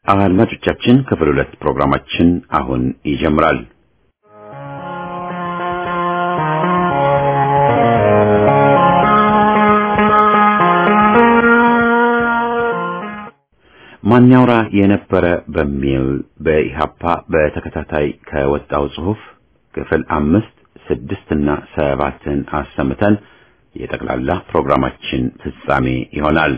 አድማጮቻችን ክፍል 2 ፕሮግራማችን አሁን ይጀምራል። ማን ያውራ የነበረ በሚል በኢሃፓ በተከታታይ ከወጣው ጽሑፍ ክፍል 5፣ 6 እና 7ን አሰምተን የጠቅላላ ፕሮግራማችን ፍጻሜ ይሆናል።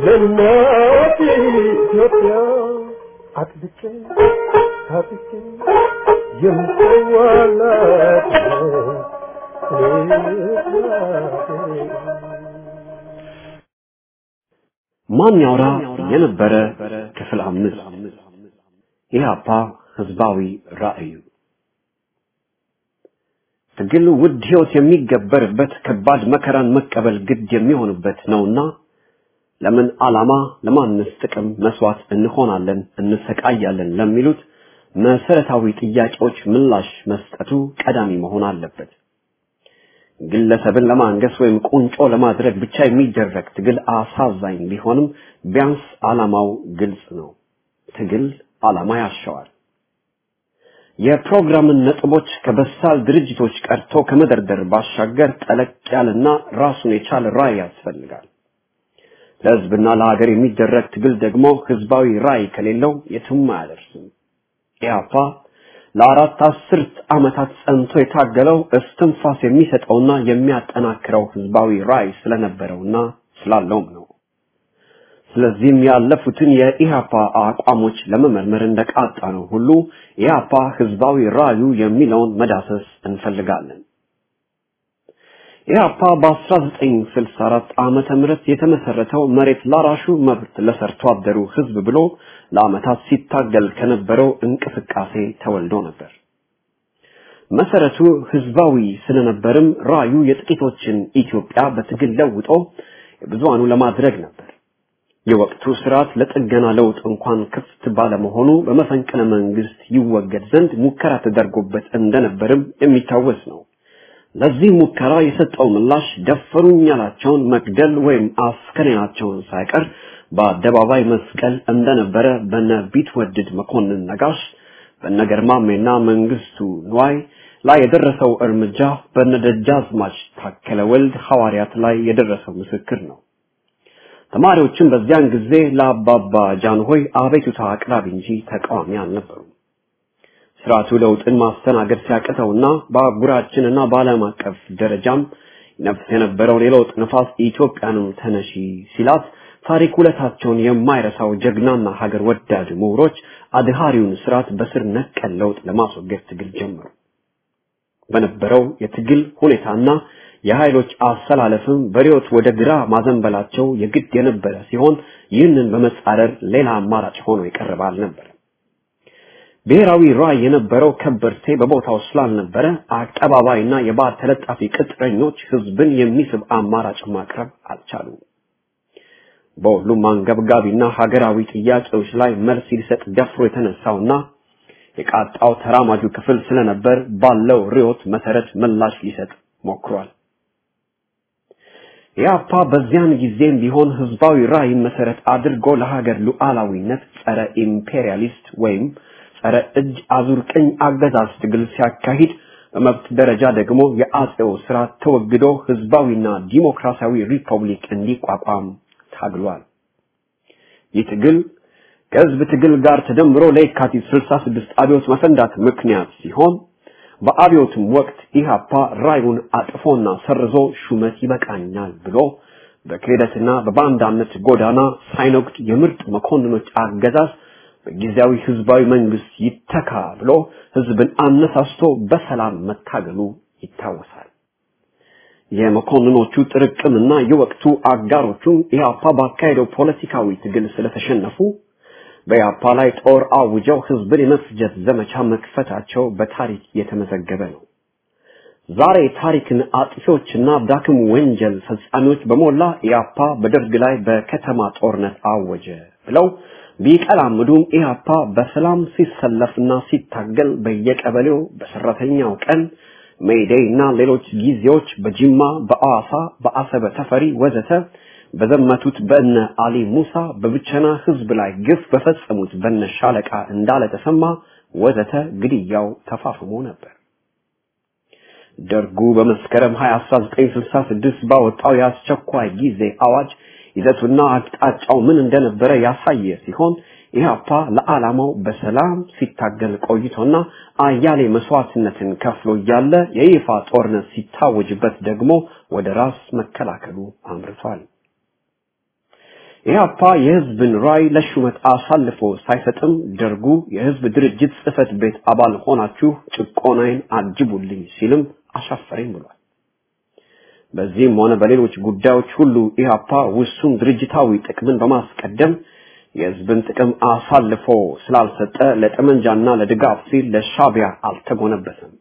ለናት ኢትዮጵያ አጥብቄ ታጥቄ የምትዋላት ማን ያውራ የነበረ ክፍል 5 ኢህአፓ ህዝባዊ ራእዩ ትግል ውድ ህይወት የሚገበርበት ከባድ መከራን መቀበል ግድ የሚሆንበት ነውና ለምን ዓላማ ለማንስ ጥቅም መስዋዕት እንሆናለን እንሰቃያለን ለሚሉት መሰረታዊ ጥያቄዎች ምላሽ መስጠቱ ቀዳሚ መሆን አለበት። ግለሰብን ለማንገስ ወይም ቁንጮ ለማድረግ ብቻ የሚደረግ ትግል አሳዛኝ ቢሆንም ቢያንስ ዓላማው ግልጽ ነው። ትግል ዓላማ ያሻዋል። የፕሮግራምን ነጥቦች ከበሳል ድርጅቶች ቀርቶ ከመደርደር ባሻገር ጠለቅ ያለና ራሱን የቻለ ራዕይ ያስፈልጋል። ለህዝብና ለሀገር የሚደረግ ትግል ደግሞ ህዝባዊ ራዕይ ከሌለው የትም አያደርስም። ኢህአፓ ለአራት አስርት ዓመታት ጸንቶ የታገለው እስትንፋስ የሚሰጠውና የሚያጠናክረው ህዝባዊ ራዕይ ስለነበረውና ስላለውም ነው። ስለዚህም ያለፉትን የኢህአፓ አቋሞች ለመመርመር እንደቃጣ ነው ሁሉ ኢህአፓ ህዝባዊ ራዕዩ የሚለውን መዳሰስ እንፈልጋለን። ኢህአፓ በ1964 ዓመተ ምህረት የተመሰረተው መሬት ላራሹ መብት ለሰርቶ አደሩ ህዝብ ብሎ ለዓመታት ሲታገል ከነበረው እንቅስቃሴ ተወልዶ ነበር። መሰረቱ ህዝባዊ ስለነበርም ራዕዩ የጥቂቶችን ኢትዮጵያ በትግል ለውጦ የብዙሃኑ ለማድረግ ነበር። የወቅቱ ስርዓት ለጥገና ለውጥ እንኳን ክፍት ባለመሆኑ በመፈንቅለ መንግስት ይወገድ ዘንድ ሙከራ ተደርጎበት እንደነበርም የሚታወስ ነው። ለዚህ ሙከራ የሰጠው ምላሽ ደፈሩኝ ያላቸውን መግደል ወይም አስከሬናቸውን ሳይቀር በአደባባይ መስቀል እንደነበረ በነቢት ወድድ መኮንን ነጋሽ በነገርማሜና መንግስቱ ንዋይ ላይ የደረሰው እርምጃ በነደጃዝማች ታከለ ወልድ ሐዋርያት ላይ የደረሰው ምስክር ነው። ተማሪዎችን በዚያን ጊዜ ለአባባ ጃንሆይ አቤቱታ አቅራቢ እንጂ ተቃዋሚ አልነበሩም። ስርዓቱ ለውጥን ማስተናገድ ሲያቅተውና በአህጉራችንና በዓለም አቀፍ ደረጃም ነፍስ የነበረው የለውጥ ነፋስ ኢትዮጵያንም ተነሺ ሲላት ታሪክ ውለታቸውን የማይረሳው ጀግናና ሀገር ወዳድ ምሁሮች አድሃሪውን ስርዓት በስር ነቀል ለውጥ ለማስወገድ ትግል ጀመሩ። በነበረው የትግል ሁኔታና የኃይሎች አሰላለፍም በሪዮት ወደ ግራ ማዘንበላቸው የግድ የነበረ ሲሆን ይህንን በመጻረር ሌላ አማራጭ ሆኖ ይቀርብ አልነበረ። ብሔራዊ ራዕይ የነበረው ከበርቴ በቦታው ስላልነበረ አቀባባይና የባህር ተለጣፊ ቅጥረኞች ህዝብን የሚስብ አማራጭ ማቅረብ አልቻሉም። በሁሉም አንገብጋቢና ሀገራዊ ጥያቄዎች ላይ መልስ ሊሰጥ ደፍሮ የተነሳውና የቃጣው ተራማጁ ክፍል ስለነበር ባለው ሪዮት መሰረት ምላሽ ሊሰጥ ሞክሯል። ኢህአፓ በዚያን ጊዜም ቢሆን ህዝባዊ ራዕይ መሰረት አድርጎ ለሀገር ሉዓላዊነት ጸረ ኢምፔሪያሊስት ወይም ጸረ እጅ አዙር ቅኝ አገዛዝ ትግል ሲያካሂድ በመብት ደረጃ ደግሞ የአጼው ስርዓት ተወግዶ ህዝባዊና ዲሞክራሲያዊ ሪፐብሊክ እንዲቋቋም ታግሏል። ይህ ትግል ከህዝብ ትግል ጋር ተደምሮ ለየካቲት 66 አብዮት መፈንዳት ምክንያት ሲሆን በአብዮቱም ወቅት ኢህአፓ ራዕዩን አጥፎና ሰርዞ ሹመት ይበቃኛል ብሎ በክህደትና በባንዳነት ጎዳና ሳይነግድ የምርጥ መኮንኖች አገዛዝ በጊዜያዊ ህዝባዊ መንግስት ይተካ ብሎ ህዝብን አነሳስቶ በሰላም መታገሉ ይታወሳል። የመኮንኖቹ ጥርቅምና የወቅቱ አጋሮቹ ኢህአፓ ባካሄደው ፖለቲካዊ ትግል ስለተሸነፉ በኢህአፓ ላይ ጦር አውጀው ህዝብን የመፍጀት ዘመቻ መክፈታቸው በታሪክ የተመዘገበ ነው። ዛሬ ታሪክን አጥፊዎችና ዳክም ወንጀል ፈጻሚዎች በሞላ ኢህአፓ በደርግ ላይ በከተማ ጦርነት አወጀ ብለው ቢቀላምዱም ኢህአፓ በሰላም ሲሰለፍና ሲታገል በየቀበሌው በሰራተኛው ቀን ሜይዴይና ሌሎች ጊዜዎች በጅማ በአዋሳ በአሰበ ተፈሪ ወዘተ በዘመቱት በእነ አሊ ሙሳ በብቸና ህዝብ ላይ ግፍ በፈጸሙት በነ ሻለቃ እንዳለ ተሰማ ወዘተ ግድያው ተፋፍሞ ነበር። ደርጉ በመስከረም 1966 ባወጣው የአስቸኳይ ጊዜ አዋጅ ይዘቱና አቅጣጫው ምን እንደነበረ ያሳየ ሲሆን ኢህአፓ ለዓላማው በሰላም ሲታገል ቆይቶና አያሌ መስዋዕትነትን ከፍሎ ያለ የይፋ ጦርነት ሲታወጅበት ደግሞ ወደ ራስ መከላከሉ አምርቷል። ኢህአፓ የህዝብን ራዕይ ለሹመት አሳልፎ ሳይሰጥም ደርጉ የህዝብ ድርጅት ጽህፈት ቤት አባል ሆናችሁ ጭቆናዬን አጅቡልኝ ሲልም አሻፈረኝ ብሏል። በዚህም ሆነ በሌሎች ጉዳዮች ሁሉ ኢህአፓ ውሱን ድርጅታዊ ጥቅምን በማስቀደም የህዝብን ጥቅም አሳልፎ ስላልሰጠ ለጠመንጃና ለድጋፍ ሲል ለሻቢያ አልተጎነበሰም።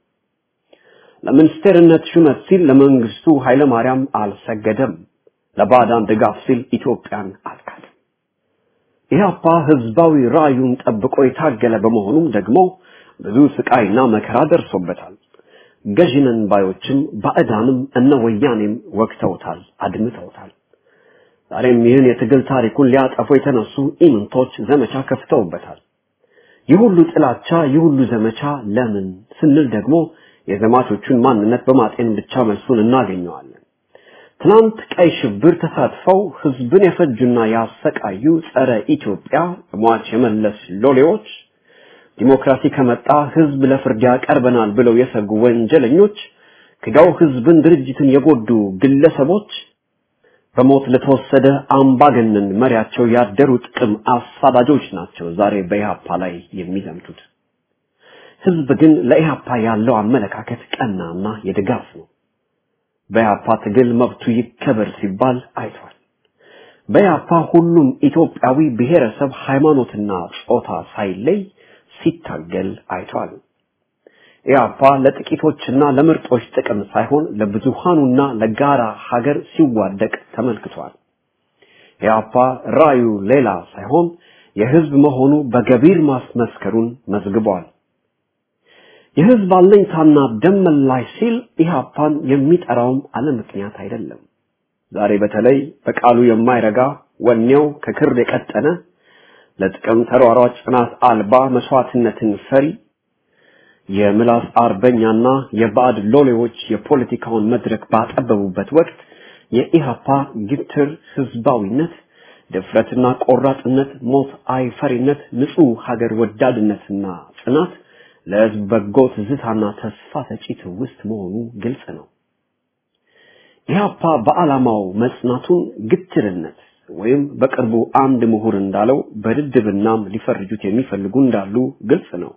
ለሚኒስቴርነት ሹመት ሲል ለመንግስቱ ኃይለ ማርያም አልሰገደም። ለባዕዳን ድጋፍ ሲል ኢትዮጵያን አልካደም። ኢህአፓ ህዝባዊ ራዕዩን ጠብቆ የታገለ በመሆኑም ደግሞ ብዙ ስቃይና መከራ ደርሶበታል። ገዥነን ባዮችም ባዕዳንም እነ ወያኔም ወቅተውታል፣ አድምተውታል። ዛሬም ይህን የትግል ታሪኩን ሊያጠፉ የተነሱ ኢምንቶች ዘመቻ ከፍተውበታል። ይሁሉ ጥላቻ፣ ይሁሉ ዘመቻ ለምን ስንል ደግሞ የዘማቾቹን ማንነት በማጤን ብቻ መልሱን እናገኘዋለን። ትናንት ቀይ ሽብር ተሳትፈው ህዝብን የፈጁና ያሰቃዩ ጸረ ኢትዮጵያ ሟች የመለስ ሎሌዎች፣ ዲሞክራሲ ከመጣ ህዝብ ለፍርድ ያቀርበናል ብለው የሰጉ ወንጀለኞች፣ ከጋው ህዝብን ድርጅትን የጎዱ ግለሰቦች፣ በሞት ለተወሰደ አምባገነን መሪያቸው ያደሩ ጥቅም አሳዳጆች ናቸው ዛሬ በኢህአፓ ላይ የሚዘምቱት። ህዝብ ግን ለኢህአፓ ያለው አመለካከት ቀናና የድጋፍ ነው። በኢህአፓ ትግል መብቱ ይከበር ሲባል አይቷል። በኢህአፓ ሁሉም ኢትዮጵያዊ ብሔረሰብ፣ ሃይማኖትና ጾታ ሳይለይ ሲታገል አይቷል። ኢህአፓ ለጥቂቶችና ለምርጦች ጥቅም ሳይሆን ለብዙሃኑና ለጋራ ሀገር ሲዋደቅ ተመልክቷል። ኢህአፓ ራዩ ሌላ ሳይሆን የህዝብ መሆኑ በገቢር ማስመስከሩን መዝግቧል። የህዝብ አለኝታና ደም መላሽ ሲል ኢህአፓን የሚጠራውም አለ ምክንያት አይደለም። ዛሬ በተለይ በቃሉ የማይረጋ ወኔው ከክር የቀጠነ ለጥቅም ተሯሯጭ ጽናት አልባ መስዋዕትነትን ፈሪ የምላስ አርበኛና የባዕድ ሎሌዎች የፖለቲካውን መድረክ ባጠበቡበት ወቅት የኢህአፓ ግትር ህዝባዊነት፣ ድፍረትና ቆራጥነት፣ ሞት አይፈሪነት፣ ንጹህ ሀገር ወዳድነትና ጽናት ለህዝብ በጎ ትዝታና ተስፋ ሰጪ ትውስት መሆኑ ግልጽ ነው። ኢህአፓ በዓላማው መጽናቱን ግትርነት ወይም በቅርቡ አንድ ምሁር እንዳለው በድድብናም ሊፈርጁት የሚፈልጉ እንዳሉ ግልጽ ነው።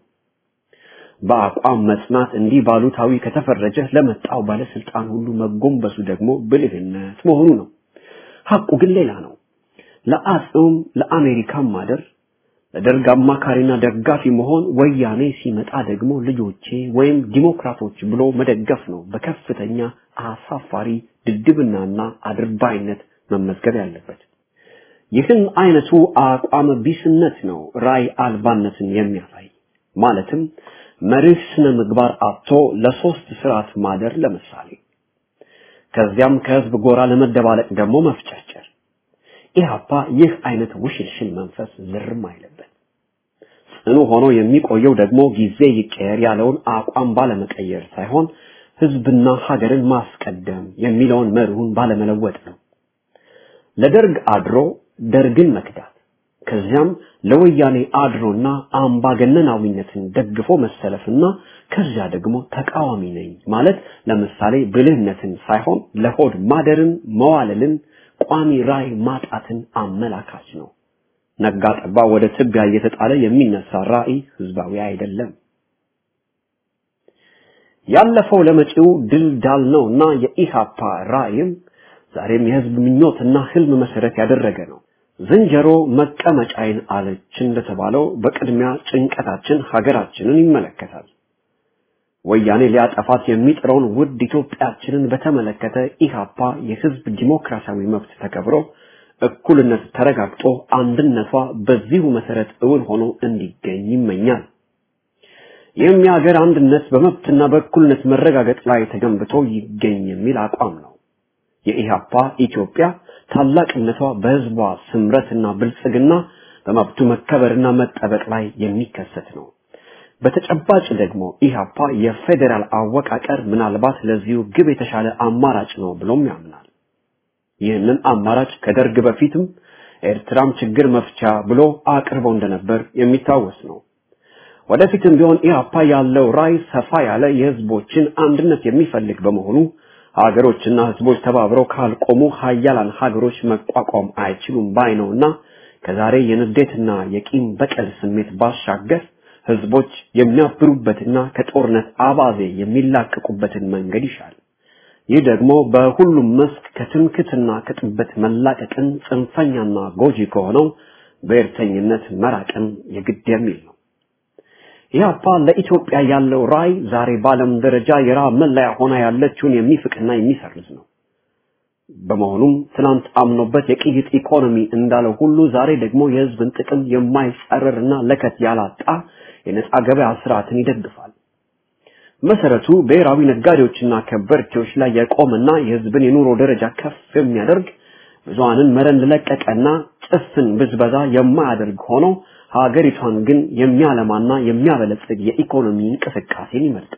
በአቋም መጽናት እንዲህ ባሉታዊ ከተፈረጀ ለመጣው ባለስልጣን ሁሉ መጎንበሱ ደግሞ ብልህነት መሆኑ ነው። ሐቁ ግን ሌላ ነው። ለአጽም ለአሜሪካም ማደር፣ ለደርግ አማካሪና ደጋፊ መሆን፣ ወያኔ ሲመጣ ደግሞ ልጆቼ ወይም ዲሞክራቶች ብሎ መደገፍ ነው በከፍተኛ አሳፋሪ ድድብናና አድርባይነት መመዝገብ ያለበት። ይህን አይነቱ አቋም ቢስነት ነው ራይ አልባነትን የሚያሳይ። ማለትም መርህ ስነ ምግባር አጥቶ ለሶስት ስርዓት ማደር ለምሳሌ፣ ከዚያም ከህዝብ ጎራ ለመደባለቅ ደግሞ መፍጨርጨር። ኢህአፓ ይህ አይነት ውሽልሽል መንፈስ ዝርም አይለበት። ጽኑ ሆኖ የሚቆየው ደግሞ ጊዜ ይቀየር ያለውን አቋም ባለመቀየር ሳይሆን ህዝብና ሀገርን ማስቀደም የሚለውን መርሁን ባለመለወጥ ነው። ለደርግ አድሮ ደርግን መክዳት፣ ከዚያም ለወያኔ አድሮና አምባገነናዊነትን ደግፎ መሰለፍና ከዚያ ደግሞ ተቃዋሚ ነኝ ማለት ለምሳሌ ብልህነትን ሳይሆን ለሆድ ማደርን፣ መዋለልን፣ ቋሚ ራይ ማጣትን አመላካች ነው። ነጋ ጠባ ወደ ትቢያ እየተጣለ የሚነሳ ራዕይ ህዝባዊ አይደለም። ያለፈው ለመጪው ድል ዳል ነውና የኢህአፓ ራዕይም ዛሬም የህዝብ ምኞትና ህልም መሰረት ያደረገ ነው። ዝንጀሮ መቀመጫዬን አለች እንደተባለው በቅድሚያ ጭንቀታችን ሀገራችንን ይመለከታል። ወያኔ ሊያጠፋት የሚጥረውን ውድ ኢትዮጵያችንን በተመለከተ ኢህአፓ የህዝብ ዲሞክራሲያዊ መብት ተከብሮ እኩልነት ተረጋግጦ አንድነቷ በዚሁ መሰረት እውን ሆኖ እንዲገኝ ይመኛል። ይህም የሀገር አንድነት በመብትና በእኩልነት መረጋገጥ ላይ ተገንብቶ ይገኝ የሚል አቋም ነው። የኢህአፓ ኢትዮጵያ ታላቅነቷ በህዝቧ ስምረትና ብልጽግና በመብቱ መከበርና መጠበቅ ላይ የሚከሰት ነው። በተጨባጭ ደግሞ ኢህአፓ የፌደራል አወቃቀር ምናልባት ለዚሁ ግብ የተሻለ አማራጭ ነው ብሎም ያምናል። ይህንን አማራጭ ከደርግ በፊትም ኤርትራም ችግር መፍቻ ብሎ አቅርቦ እንደነበር የሚታወስ ነው። ወደፊትም ቢሆን ኢህአፓ ያለው ራዕይ ሰፋ ያለ የህዝቦችን አንድነት የሚፈልግ በመሆኑ ሀገሮችና ህዝቦች ተባብረው ካልቆሙ ሀያላን ሀገሮች መቋቋም አይችሉም ባይነውና ከዛሬ የንዴትና የቂም በቀል ስሜት ባሻገር ህዝቦች የሚያብሩበትና ከጦርነት አባዜ የሚላቀቁበትን መንገድ ይሻል። ይህ ደግሞ በሁሉም መስክ ከትምክትና ከጥበት መላቀቅን ጽንፈኛና ጎጂ ከሆነው በእርተኝነት መራቅን የግድ የሚል ነው። ኢህአፓ ለኢትዮጵያ ያለው ራዕይ ዛሬ ባለም ደረጃ የራብ መለያ ሆና ያለችውን የሚፍቅና የሚሰርዝ ነው። በመሆኑም ትናንት አምኖበት የቅይጥ ኢኮኖሚ እንዳለው ሁሉ ዛሬ ደግሞ የህዝብን ጥቅም የማይጸረርና ለከት ያላጣ የነጻ ገበያ ስርዓትን ይደግፋል። መሰረቱ ብሔራዊ ነጋዴዎችና ከበርቴዎች ላይ የቆመና የህዝብን የኑሮ ደረጃ ከፍ የሚያደርግ ብዙሃንን መረን ለቀቀና ጭፍን ብዝበዛ የማያደርግ ሆኖ ሀገሪቷን ግን የሚያለማና የሚያበለጽግ የኢኮኖሚ እንቅስቃሴን ይመርጣል።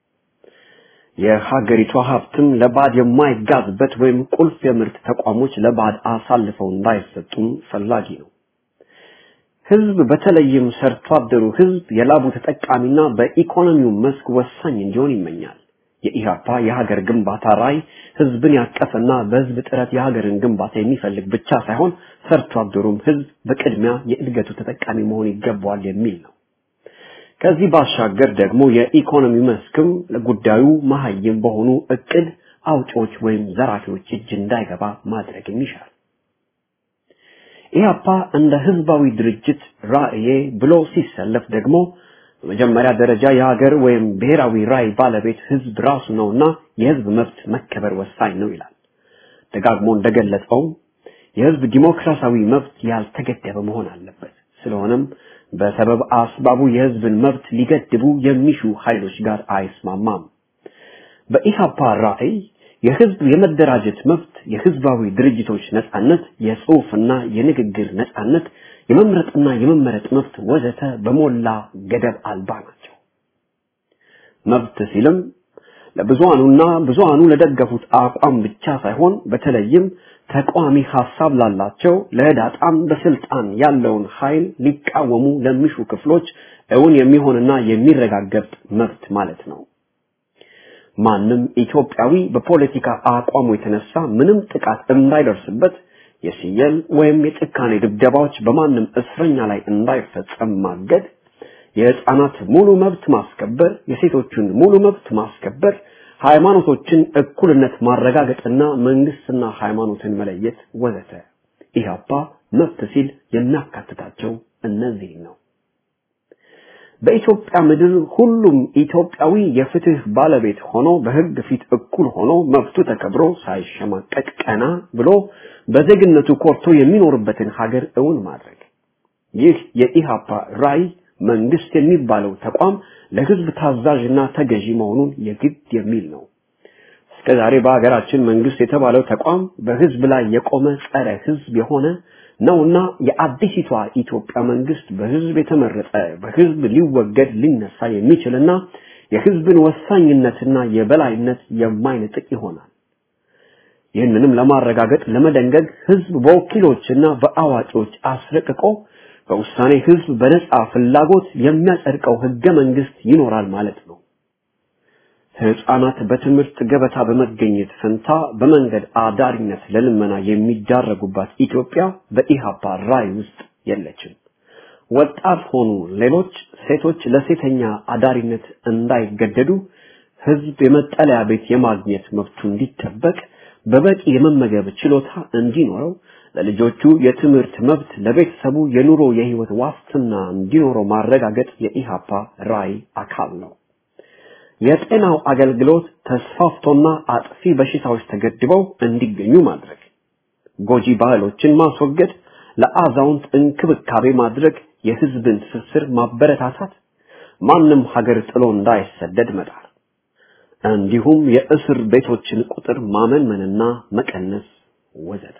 የሀገሪቷ ሀብትም ለባድ የማይጋዝበት ወይም ቁልፍ የምርት ተቋሞች ለባድ አሳልፈው እንዳይሰጡም ፈላጊ ነው። ህዝብ በተለይም ሰርቶ አደሩ ህዝብ የላቡ ተጠቃሚና በኢኮኖሚው መስክ ወሳኝ እንዲሆን ይመኛል። የኢህአፓ የሀገር ግንባታ ራዕይ ህዝብን ያቀፈና በህዝብ ጥረት የሀገርን ግንባታ የሚፈልግ ብቻ ሳይሆን ሰርቶ አደሩም ህዝብ በቅድሚያ የእድገቱ ተጠቃሚ መሆን ይገባዋል የሚል ነው። ከዚህ ባሻገር ደግሞ የኢኮኖሚ መስክም ለጉዳዩ መሀይም በሆኑ እቅድ አውጪዎች ወይም ዘራፊዎች እጅ እንዳይገባ ማድረግ ይሻላል። ኢህአፓ እንደ ህዝባዊ ድርጅት ራዕይ ብሎ ሲሰለፍ ደግሞ በመጀመሪያ ደረጃ የሀገር ወይም ብሔራዊ ራዕይ ባለቤት ህዝብ ራሱ ነውና የህዝብ መብት መከበር ወሳኝ ነው ይላል። ደጋግሞ እንደገለጸው የህዝብ ዲሞክራሲያዊ መብት ያልተገደበ መሆን አለበት። ስለሆነም በሰበብ አስባቡ የህዝብን መብት ሊገድቡ የሚሹ ኃይሎች ጋር አይስማማም። በኢህአፓ ራዕይ የህዝብ የመደራጀት መብት፣ የህዝባዊ ድርጅቶች ነጻነት፣ የጽሑፍና የንግግር ነጻነት፣ የመምረጥና የመመረጥ መብት ወዘተ በሞላ ገደብ አልባ ናቸው። መብት ሲልም ለብዙሃኑና ብዙሃኑ ለደገፉት አቋም ብቻ ሳይሆን በተለይም ተቋሚ ሐሳብ ላላቸው ለህዳጣም በስልጣን ያለውን ኃይል ሊቃወሙ ለሚሹ ክፍሎች እውን የሚሆንና የሚረጋገጥ መብት ማለት ነው። ማንም ኢትዮጵያዊ በፖለቲካ አቋሙ የተነሳ ምንም ጥቃት እንዳይደርስበት የሲየል ወይም የጭካኔ ድብደባዎች በማንም እስረኛ ላይ እንዳይፈጸም ማገድ፣ የህፃናት ሙሉ መብት ማስከበር፣ የሴቶችን ሙሉ መብት ማስከበር፣ ሃይማኖቶችን እኩልነት ማረጋገጥና መንግስትና ሃይማኖትን መለየት ወዘተ ኢህአፓ መብት ሲል የሚያካትታቸው እነዚህ ነው። በኢትዮጵያ ምድር ሁሉም ኢትዮጵያዊ የፍትህ ባለቤት ሆኖ በህግ ፊት እኩል ሆኖ መብቱ ተከብሮ ሳይሸማቀቅ ቀና ብሎ በዜግነቱ ኮርቶ የሚኖርበትን ሀገር እውን ማድረግ፣ ይህ የኢህአፓ ራዕይ መንግስት የሚባለው ተቋም ለህዝብ ታዛዥና ተገዢ መሆኑን የግድ የሚል ነው። እስከዛሬ በአገራችን መንግስት የተባለው ተቋም በህዝብ ላይ የቆመ ጸረ ህዝብ የሆነ ነውና የአዲሲቷ ኢትዮጵያ መንግስት በህዝብ የተመረጠ በህዝብ ሊወገድ ሊነሳ የሚችልና የህዝብን ወሳኝነትና የበላይነት የማይነጥቅ ይሆናል። ይህንንም ለማረጋገጥ ለመደንገግ ህዝብ በወኪሎችና በአዋቂዎች አስረቅቆ በውሳኔ ህዝብ በነጻ ፍላጎት የሚያጸድቀው ህገ መንግስት ይኖራል ማለት ነው። ህፃናት በትምህርት ገበታ በመገኘት ፈንታ በመንገድ አዳሪነት ለልመና የሚዳረጉባት ኢትዮጵያ በኢህአፓ ራዕይ ውስጥ የለችም። ወጣት ሆኑ ሌሎች ሴቶች ለሴተኛ አዳሪነት እንዳይገደዱ፣ ህዝብ የመጠለያ ቤት የማግኘት መብቱ እንዲጠበቅ፣ በበቂ የመመገብ ችሎታ እንዲኖረው፣ ለልጆቹ የትምህርት መብት፣ ለቤተሰቡ የኑሮ የህይወት ዋስትና እንዲኖረው ማረጋገጥ የኢህአፓ ራዕይ አካል ነው። የጤናው አገልግሎት ተስፋፍቶና አጥፊ በሽታዎች ተገድበው እንዲገኙ ማድረግ፣ ጎጂ ባህሎችን ማስወገድ፣ ለአዛውንት እንክብካቤ ማድረግ፣ የህዝብን ትስስር ማበረታታት፣ ማንም ሀገር ጥሎ እንዳይሰደድ መጣር፣ እንዲሁም የእስር ቤቶችን ቁጥር ማመንመንና መቀነስ ወዘተ።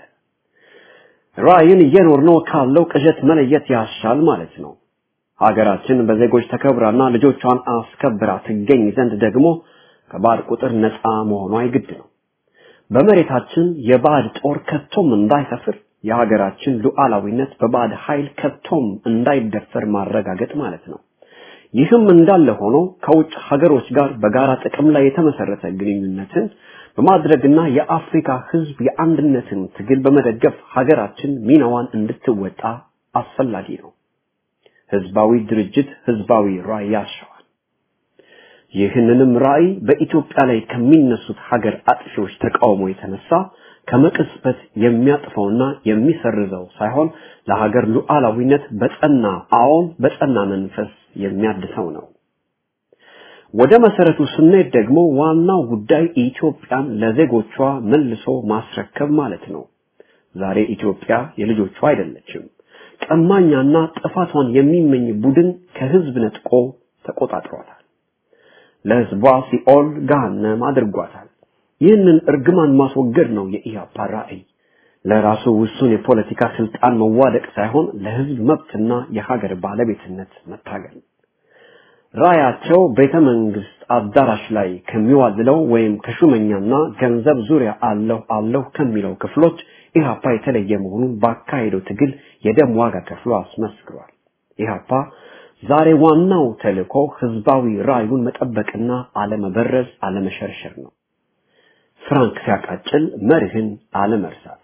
ራዕይን እየኖርነው ካለው ቅዠት መለየት ያሻል ማለት ነው። ሀገራችን በዜጎች ተከብራና ልጆቿን አስከብራ ትገኝ ዘንድ ደግሞ ከባዕድ ቁጥር ነፃ መሆኗ ይግድ ነው። በመሬታችን የባዕድ ጦር ከቶም እንዳይሰፍር፣ የሀገራችን ሉዓላዊነት በባዕድ ኃይል ከቶም እንዳይደፈር ማረጋገጥ ማለት ነው። ይህም እንዳለ ሆኖ ከውጭ ሀገሮች ጋር በጋራ ጥቅም ላይ የተመሰረተ ግንኙነትን በማድረግና የአፍሪካ ህዝብ የአንድነትን ትግል በመደገፍ ሀገራችን ሚናዋን እንድትወጣ አስፈላጊ ነው። ህዝባዊ ድርጅት ህዝባዊ ራዕይ ያሻዋል። ይህንንም ራዕይ በኢትዮጵያ ላይ ከሚነሱት ሀገር አጥፊዎች ተቃውሞ የተነሳ ከመቅጽበት የሚያጥፈውና የሚሰርዘው ሳይሆን ለሀገር ሉዓላዊነት በጸና አዎን በጸና መንፈስ የሚያድሰው ነው። ወደ መሰረቱ ስንሄድ ደግሞ ዋናው ጉዳይ ኢትዮጵያን ለዜጎቿ መልሶ ማስረከብ ማለት ነው። ዛሬ ኢትዮጵያ የልጆቿ አይደለችም። ቀማኛና ጥፋቷን የሚመኝ ቡድን ከህዝብ ነጥቆ ተቆጣጥሯታል። ለህዝቧ ሲኦል ገሃነም አድርጓታል። ይህንን እርግማን ማስወገድ ነው የኢህአፓ ራዕይ። ለራሱ ውሱን የፖለቲካ ስልጣን መዋደቅ ሳይሆን ለህዝብ መብትና የሀገር ባለቤትነት መታገል። ራያቸው ቤተመንግስት አዳራሽ ላይ ከሚዋዝለው ወይም ከሹመኛና ገንዘብ ዙሪያ አለው ከሚለው ክፍሎች ኢህአፓ የተለየ መሆኑን ባካሄደው ትግል የደም ዋጋ ከፍሎ አስመስክሯል። ኢህአፓ ዛሬ ዋናው ተልእኮ ህዝባዊ ራዕዩን መጠበቅና አለመበረዝ አለመሸርሸር ነው። ፍራንክ ሲያቃጭል መርህን አለመርሳት፣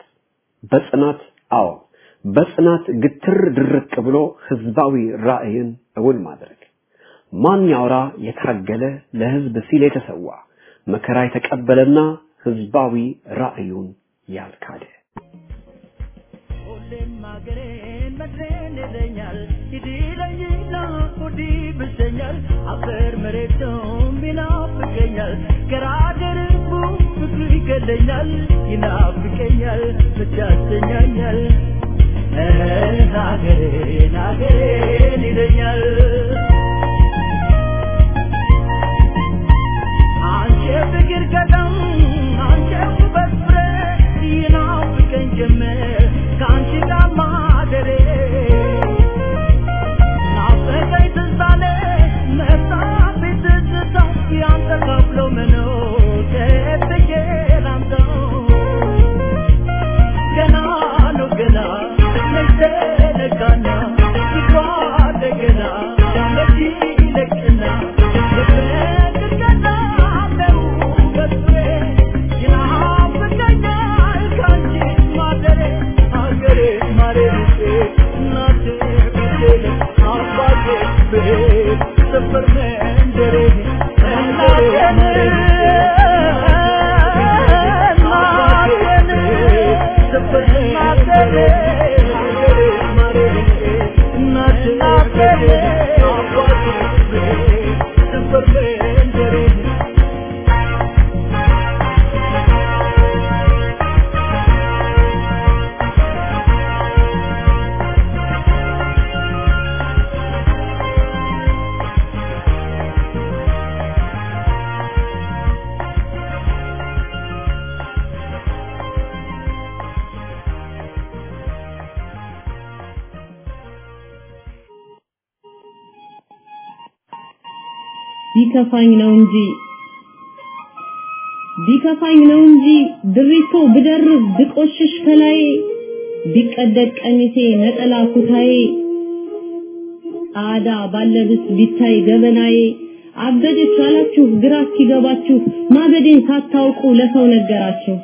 በጽናት ግትር ድርቅ ብሎ ህዝባዊ ራዕይን እውን ማድረግ። ማን ያውራ የታገለ ለህዝብ ሲል የተሰዋ መከራ የተቀበለና ህዝባዊ ራዕዩን ያልካደ ሁሌም አገሬን መድረን ይለኛል ይድለኝና ሁዲ ብሰኛል አፈር መሬቱም ይናፍቀኛል ገራገርቡ ፍቅሩ ይገለኛል ይናፍቀኛል ብቻስተኛኛል አገሬን ይለኛል አንቺ ፍቅር ቀደም አንቺ ውበት ፍሬ ይናፍቀኝ ጀመር ካንቺ ጋር ማደሬ ናፍቀኝ ትዛለ መጣፍ ትዝታ ያንተ ከፍሎ መኖር ተብዬ ላምጠው ገና ነው ገና ነግተነጋና ፍቅሯ ደገና ለጂ ለቅና ቢከፋኝ ነው እንጂ ድሪቶ ብደርብ ብቆሽሽ ከላይ ቢቀደድ ቀሚሴ ነጠላ ኩታዬ አዳ ባለብስ ቢታይ ገበናዬ አበደች አላችሁ ግራ ሲገባችሁ ማበዴን ሳታውቁ ለሰው ነገራችሁ።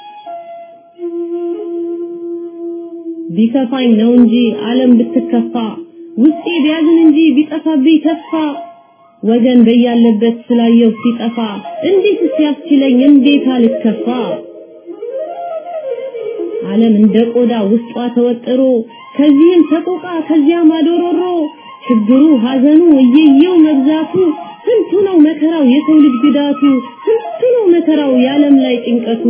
ቢከፋኝ ነው እንጂ ዓለም ብትከፋ ውስጤ ቢያዝን እንጂ ቢጠፋብኝ ተስፋ ወገን በያለበት ስላየው ሲጠፋ እንዴት ሲያስችለኝ እንዴት አልከፋ። ዓለም እንደ ቆዳ ውስጧ ተወጥሮ ከዚህም ተቆቃ ከዚያም አዶሮሮ ችግሩ ሐዘኑ እየየው መብዛቱ ስንቱ ነው መከራው የሰው ልጅ ግዳቱ ስንቱ ነው መከራው የዓለም ላይ ጭንቀቱ።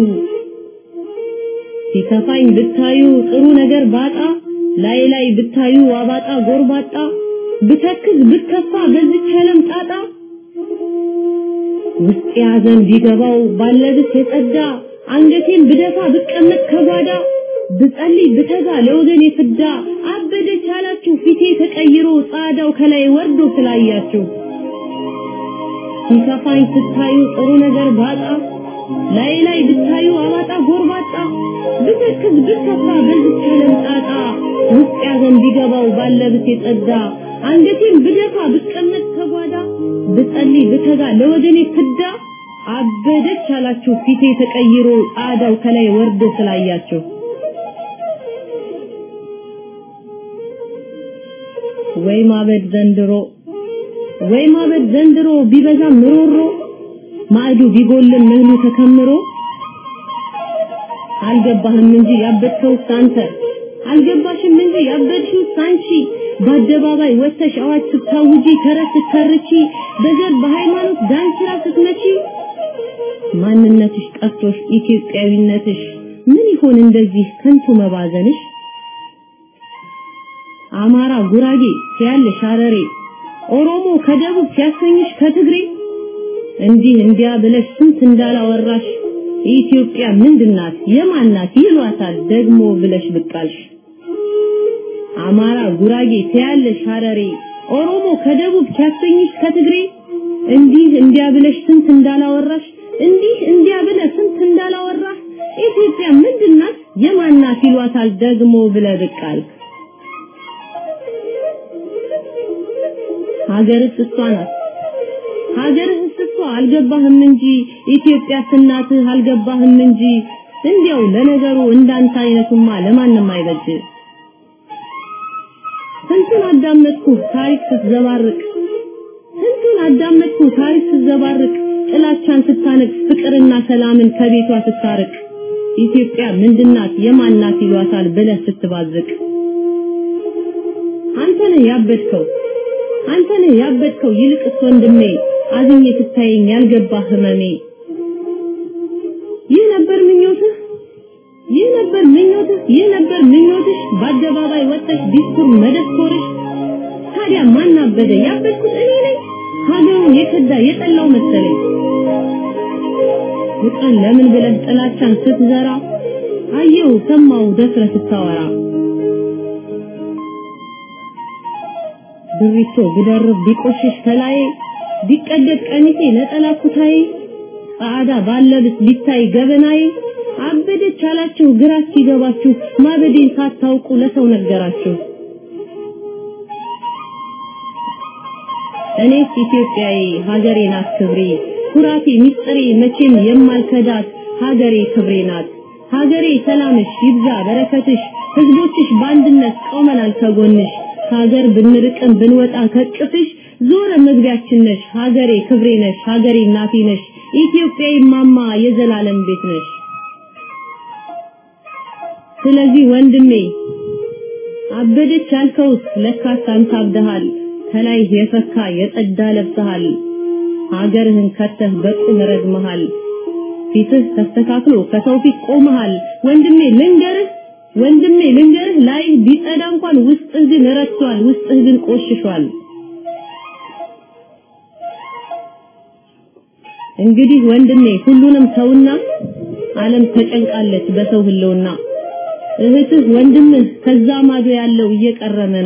ሲከፋኝ ብታዩ ጥሩ ነገር ባጣ ላይ ብታዩ አባጣ ጎርባጣ ብተክዝ ብከፋ በዚች ዓለም ጣጣ ውስጥ ያዘን ቢገባው ባለብስ የጸዳ አንገቴን ብደፋ ብቀመጥ ከጓዳ ብጸልይ ብተጋ ለወገኔ ፍዳ አበደች አላችሁ ፊቴ ተቀይሮ ጻዳው ከላይ ወርዶ ስላያችሁ። ሲከፋኝ ስታዩ ጥሩ ነገር ባጣ ላይ ብታዩ አባጣ ጎርባጣ ብተክዝ ብከፋ በዚች ዓለም ጣጣ ውስጥ ያዘን ቢገባው ባለብስ የጸዳ አንገቴን ብደፋ ብቀመጥ ከጓዳ ብጸልይ ብተጋ ለወገኔ ፍዳ አበደች አላችሁ ፊቴ ተቀይሮ አዳው ከላይ ወርዶ ስላያችሁ ወይ ማበድ ዘንድሮ ቢበዛ ምሮሮ ማዕዱ ቢጎልም እህሉ ተከምሮ አልገባህም እንጂ ያበድከው ሳንተ አልገባሽም እንጂ ያበድሽው ሳንቺ በአደባባይ ወተሽ አዋጅ ስታውጂ ተረት ስትተርቺ በዘር በሃይማኖት ዳንኪራ ስትመቺ ማንነትሽ ጠፍቶሽ ኢትዮጵያዊነትሽ ምን ይሆን እንደዚህ ከንቱ መባዘንሽ አማራ ጉራጌ ሲያልሽ ሐረሬ ኦሮሞ ከደቡብ ሲያሰኝሽ ከትግሬ እንዲህ እንዲያ ብለሽ ስንት እንዳላወራሽ ኢትዮጵያ ምንድናት የማናት ይሏታል ደግሞ ብለሽ ብቃልሽ አማራ ጉራጌ ሲያልሽ ሐረሬ ኦሮሞ ከደቡብ ሲያሰኝሽ ከትግሬ እንዲህ እንዲያ ብለሽ ስንት እንዳላወራሽ እንዲህ እንዲያ ብለሽ ስንት እንዳላወራሽ ኢትዮጵያ ምንድናት የማናት ይሏታል ደግሞ ብለህ ብቃልሽ ሀገርስ እሷ ናት ሀገርስ እሷ አልገባህም እንጂ ኢትዮጵያ እናትህ አልገባህም እንጂ እንዲያው ለነገሩ እንዳንተ አይነቱማ ለማንም አይበጅ ስንቱን አዳመጥኩ ታሪክ ስትዘባርቅ ጥላቻን ስታነቅ ፍቅርና ሰላምን ከቤቷ ስታርቅ ኢትዮጵያ ምንድናት የማናት ይሏታል ብለህ ስትባዝቅ አንተ ነህ ያበድከው ይልቅስ ወንድሜ አዝኜ ስታየኝ ያልገባ ህመሜ ይህ ነበር ምኞትሽ በአደባባይ ወጥተሽ ዲስኩር መደኮርሽ ታዲያ ማን አበደ ያበድኩት እኔ ነኝ ሀገሩን የከዳ የጠላው መሰለኝ ውጣን ለምን ብለህ ጥላቻን ስትዘራ አየው ሰማው ደፍረ ስታወራ ድሪቶ ቢደርብ ቢቆሽሽ ከላይ ቢቀደድ ቀሚሴ ነጠላ ኩታዬ ጻዕዳ ባለብስ ቢታይ ገበናዬ አበደች አላችሁ ግራ ሲገባችሁ ማበዴን ሳታውቁ ለሰው ነገራችሁ እኔስ ኢትዮጵያዬ ሀገሬ ናት ክብሬ ኩራቴ ሚስጥሬ መቼም የማልከዳት ሀገሬ ክብሬ ናት ሀገሬ ሰላምሽ ይብዛ በረከትሽ ህዝቦችሽ በአንድነት ቆመናል ከጎንሽ ሀገር ብንርቅም ብንወጣ ከቅፍሽ ዞረ መግቢያችን ነሽ ሀገሬ ክብሬ ነሽ ሀገሬ እናቴ ነሽ ኢትዮጵያዬ ማማ የዘላለም ቤት ነሽ ስለዚህ ወንድሜ አበደች ያልከውስ ለካስ አንተ አብደሃል ከላይ የፈካ የጸዳ ለብሰሃል ሀገርህን ከተህ በቁም ረግመሃል ፊትህ ተስተካክሎ ከሰው ፊት ቆመሃል ወንድሜ ልንገርህ ላይ ቢጸዳ እንኳን ውስጥህ ግን ረክሷል ውስጥህ ግን ቆሽሿል እንግዲህ ወንድሜ ሁሉንም ተውና ዓለም ተጨንቃለች በሰው ህልውና እህትህ ወንድምህ ከዛ ማዶ ያለው እየቀረመና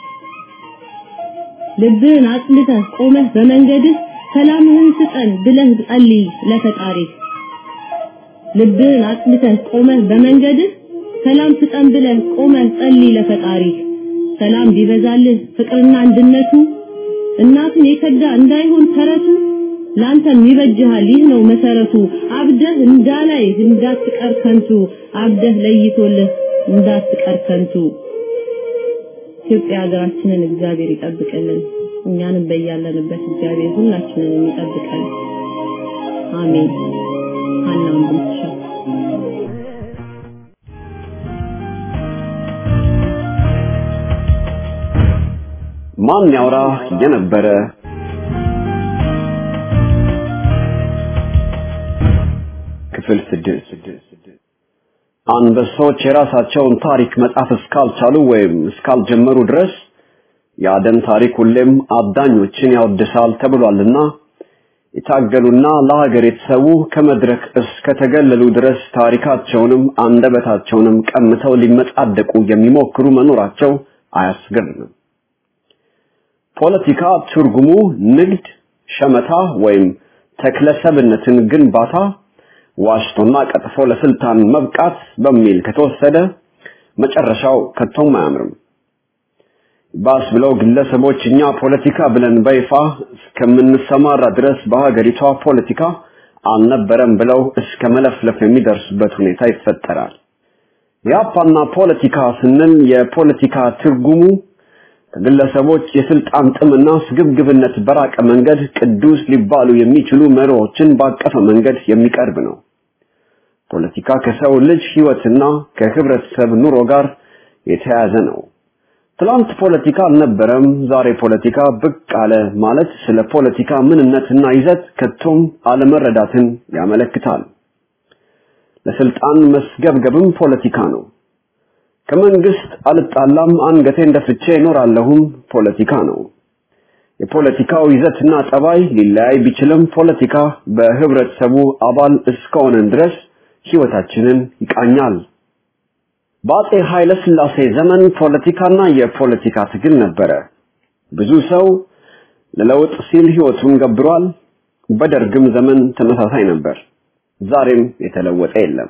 ልብህን አጽልተህ ቆመህ በመንገድህ ሰላምህን ስጠን ብለህ ጸልይ ለፈጣሪህ ልብህን አጽልተህ ቆመህ በመንገድህ ሰላም ስጠን ብለህ ቆመህ ጸልይ ለፈጣሪህ ሰላም ቢበዛልህ ፍቅርና አንድነቱ እናትን የከዳ እንዳይሆን ተረቱ ላንተም ይበጅሃል ይህ ነው መሰረቱ አብደህ እንዳላይ እንዳትቀር ከንቱ አብደህ ለይቶልህ እንዳትቀር ከንቱ ኢትዮጵያ ሀገራችንን እግዚአብሔር ይጠብቅልን እኛንም በያለንበት እግዚአብሔር ሁላችንንም ይጠብቀን አሜን አናም ብቻ ማን ያውራ የነበረ ክፍል 6 አንበሶች የራሳቸውን ታሪክ መጻፍ እስካልቻሉ ወይም እስካልጀመሩ ድረስ የአደም ታሪክ ሁሌም አዳኞችን ያወድሳል ተብሏልና የታገሉና ለሀገር የተሰዉ ከመድረክ እስከ ተገለሉ ድረስ ታሪካቸውንም አንደበታቸውንም ቀምተው ሊመጻደቁ የሚሞክሩ መኖራቸው አያስገርምም። ፖለቲካ ትርጉሙ ንግድ፣ ሸመታ ወይም ተክለሰብነትን ግንባታ ዋሽቶና ቀጥፎ ለስልጣን መብቃት በሚል ከተወሰደ መጨረሻው ከቶም አያምርም። ባስ ብለው ግለሰቦች እኛ ፖለቲካ ብለን በይፋ እስከምንሰማራ ድረስ በሀገሪቷ ፖለቲካ አልነበረም ብለው እስከ መለፍለፍ የሚደርሱበት ሁኔታ ይፈጠራል። ያፓና ፖለቲካ ስንል የፖለቲካ ትርጉሙ ከግለሰቦች የስልጣን ጥምና ስግብግብነት በራቀ መንገድ ቅዱስ ሊባሉ የሚችሉ መርሆችን ባቀፈ መንገድ የሚቀርብ ነው። ፖለቲካ ከሰው ልጅ ህይወትና ከህብረተሰብ ኑሮ ጋር የተያያዘ ነው። ትላንት ፖለቲካ አልነበረም፣ ዛሬ ፖለቲካ ብቅ አለ ማለት ስለ ፖለቲካ ምንነትና ይዘት ከቶም አለመረዳትን ያመለክታል። ለስልጣን መስገብገብም ፖለቲካ ነው። ከመንግስት አልጣላም አንገቴን ደፍቼ እኖራለሁም ፖለቲካ ነው። የፖለቲካው ይዘትና ጠባይ ሊለያይ ቢችልም ፖለቲካ በህብረተሰቡ አባል እስከሆነ ድረስ ህይወታችንን ይቃኛል። በአፄ ኃይለ ሥላሴ ዘመን ፖለቲካና የፖለቲካ ትግል ነበረ። ብዙ ሰው ለለውጥ ሲል ህይወቱን ገብሯል። በደርግም ዘመን ተመሳሳይ ነበር። ዛሬም የተለወጠ የለም።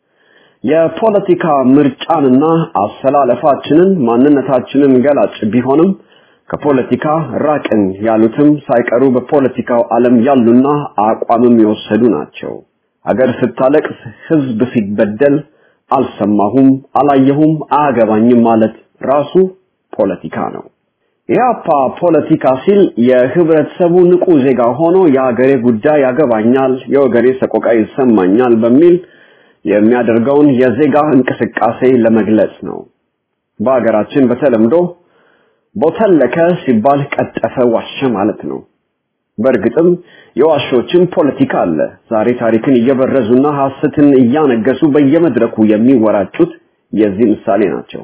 የፖለቲካ ምርጫንና አሰላለፋችንን ማንነታችንን ገላጭ ቢሆንም ከፖለቲካ ራቅን ያሉትም ሳይቀሩ በፖለቲካው ዓለም ያሉና አቋምም የወሰዱ ናቸው። አገር ስታለቅስ ህዝብ ሲበደል አልሰማሁም አላየሁም አያገባኝም ማለት ራሱ ፖለቲካ ነው። ያፓ ፖለቲካ ሲል የህብረተሰቡ ንቁ ዜጋ ሆኖ የሀገሬ ጉዳይ ያገባኛል የወገኔ ሰቆቃ ይሰማኛል በሚል የሚያደርገውን የዜጋ እንቅስቃሴ ለመግለጽ ነው። በአገራችን በተለምዶ ቦተለከ ሲባል ቀጠፈ ዋሸ ማለት ነው። በእርግጥም የዋሾችን ፖለቲካ አለ። ዛሬ ታሪክን እየበረዙና ሐሰትን እያነገሱ በየመድረኩ የሚወራጩት የዚህ ምሳሌ ናቸው።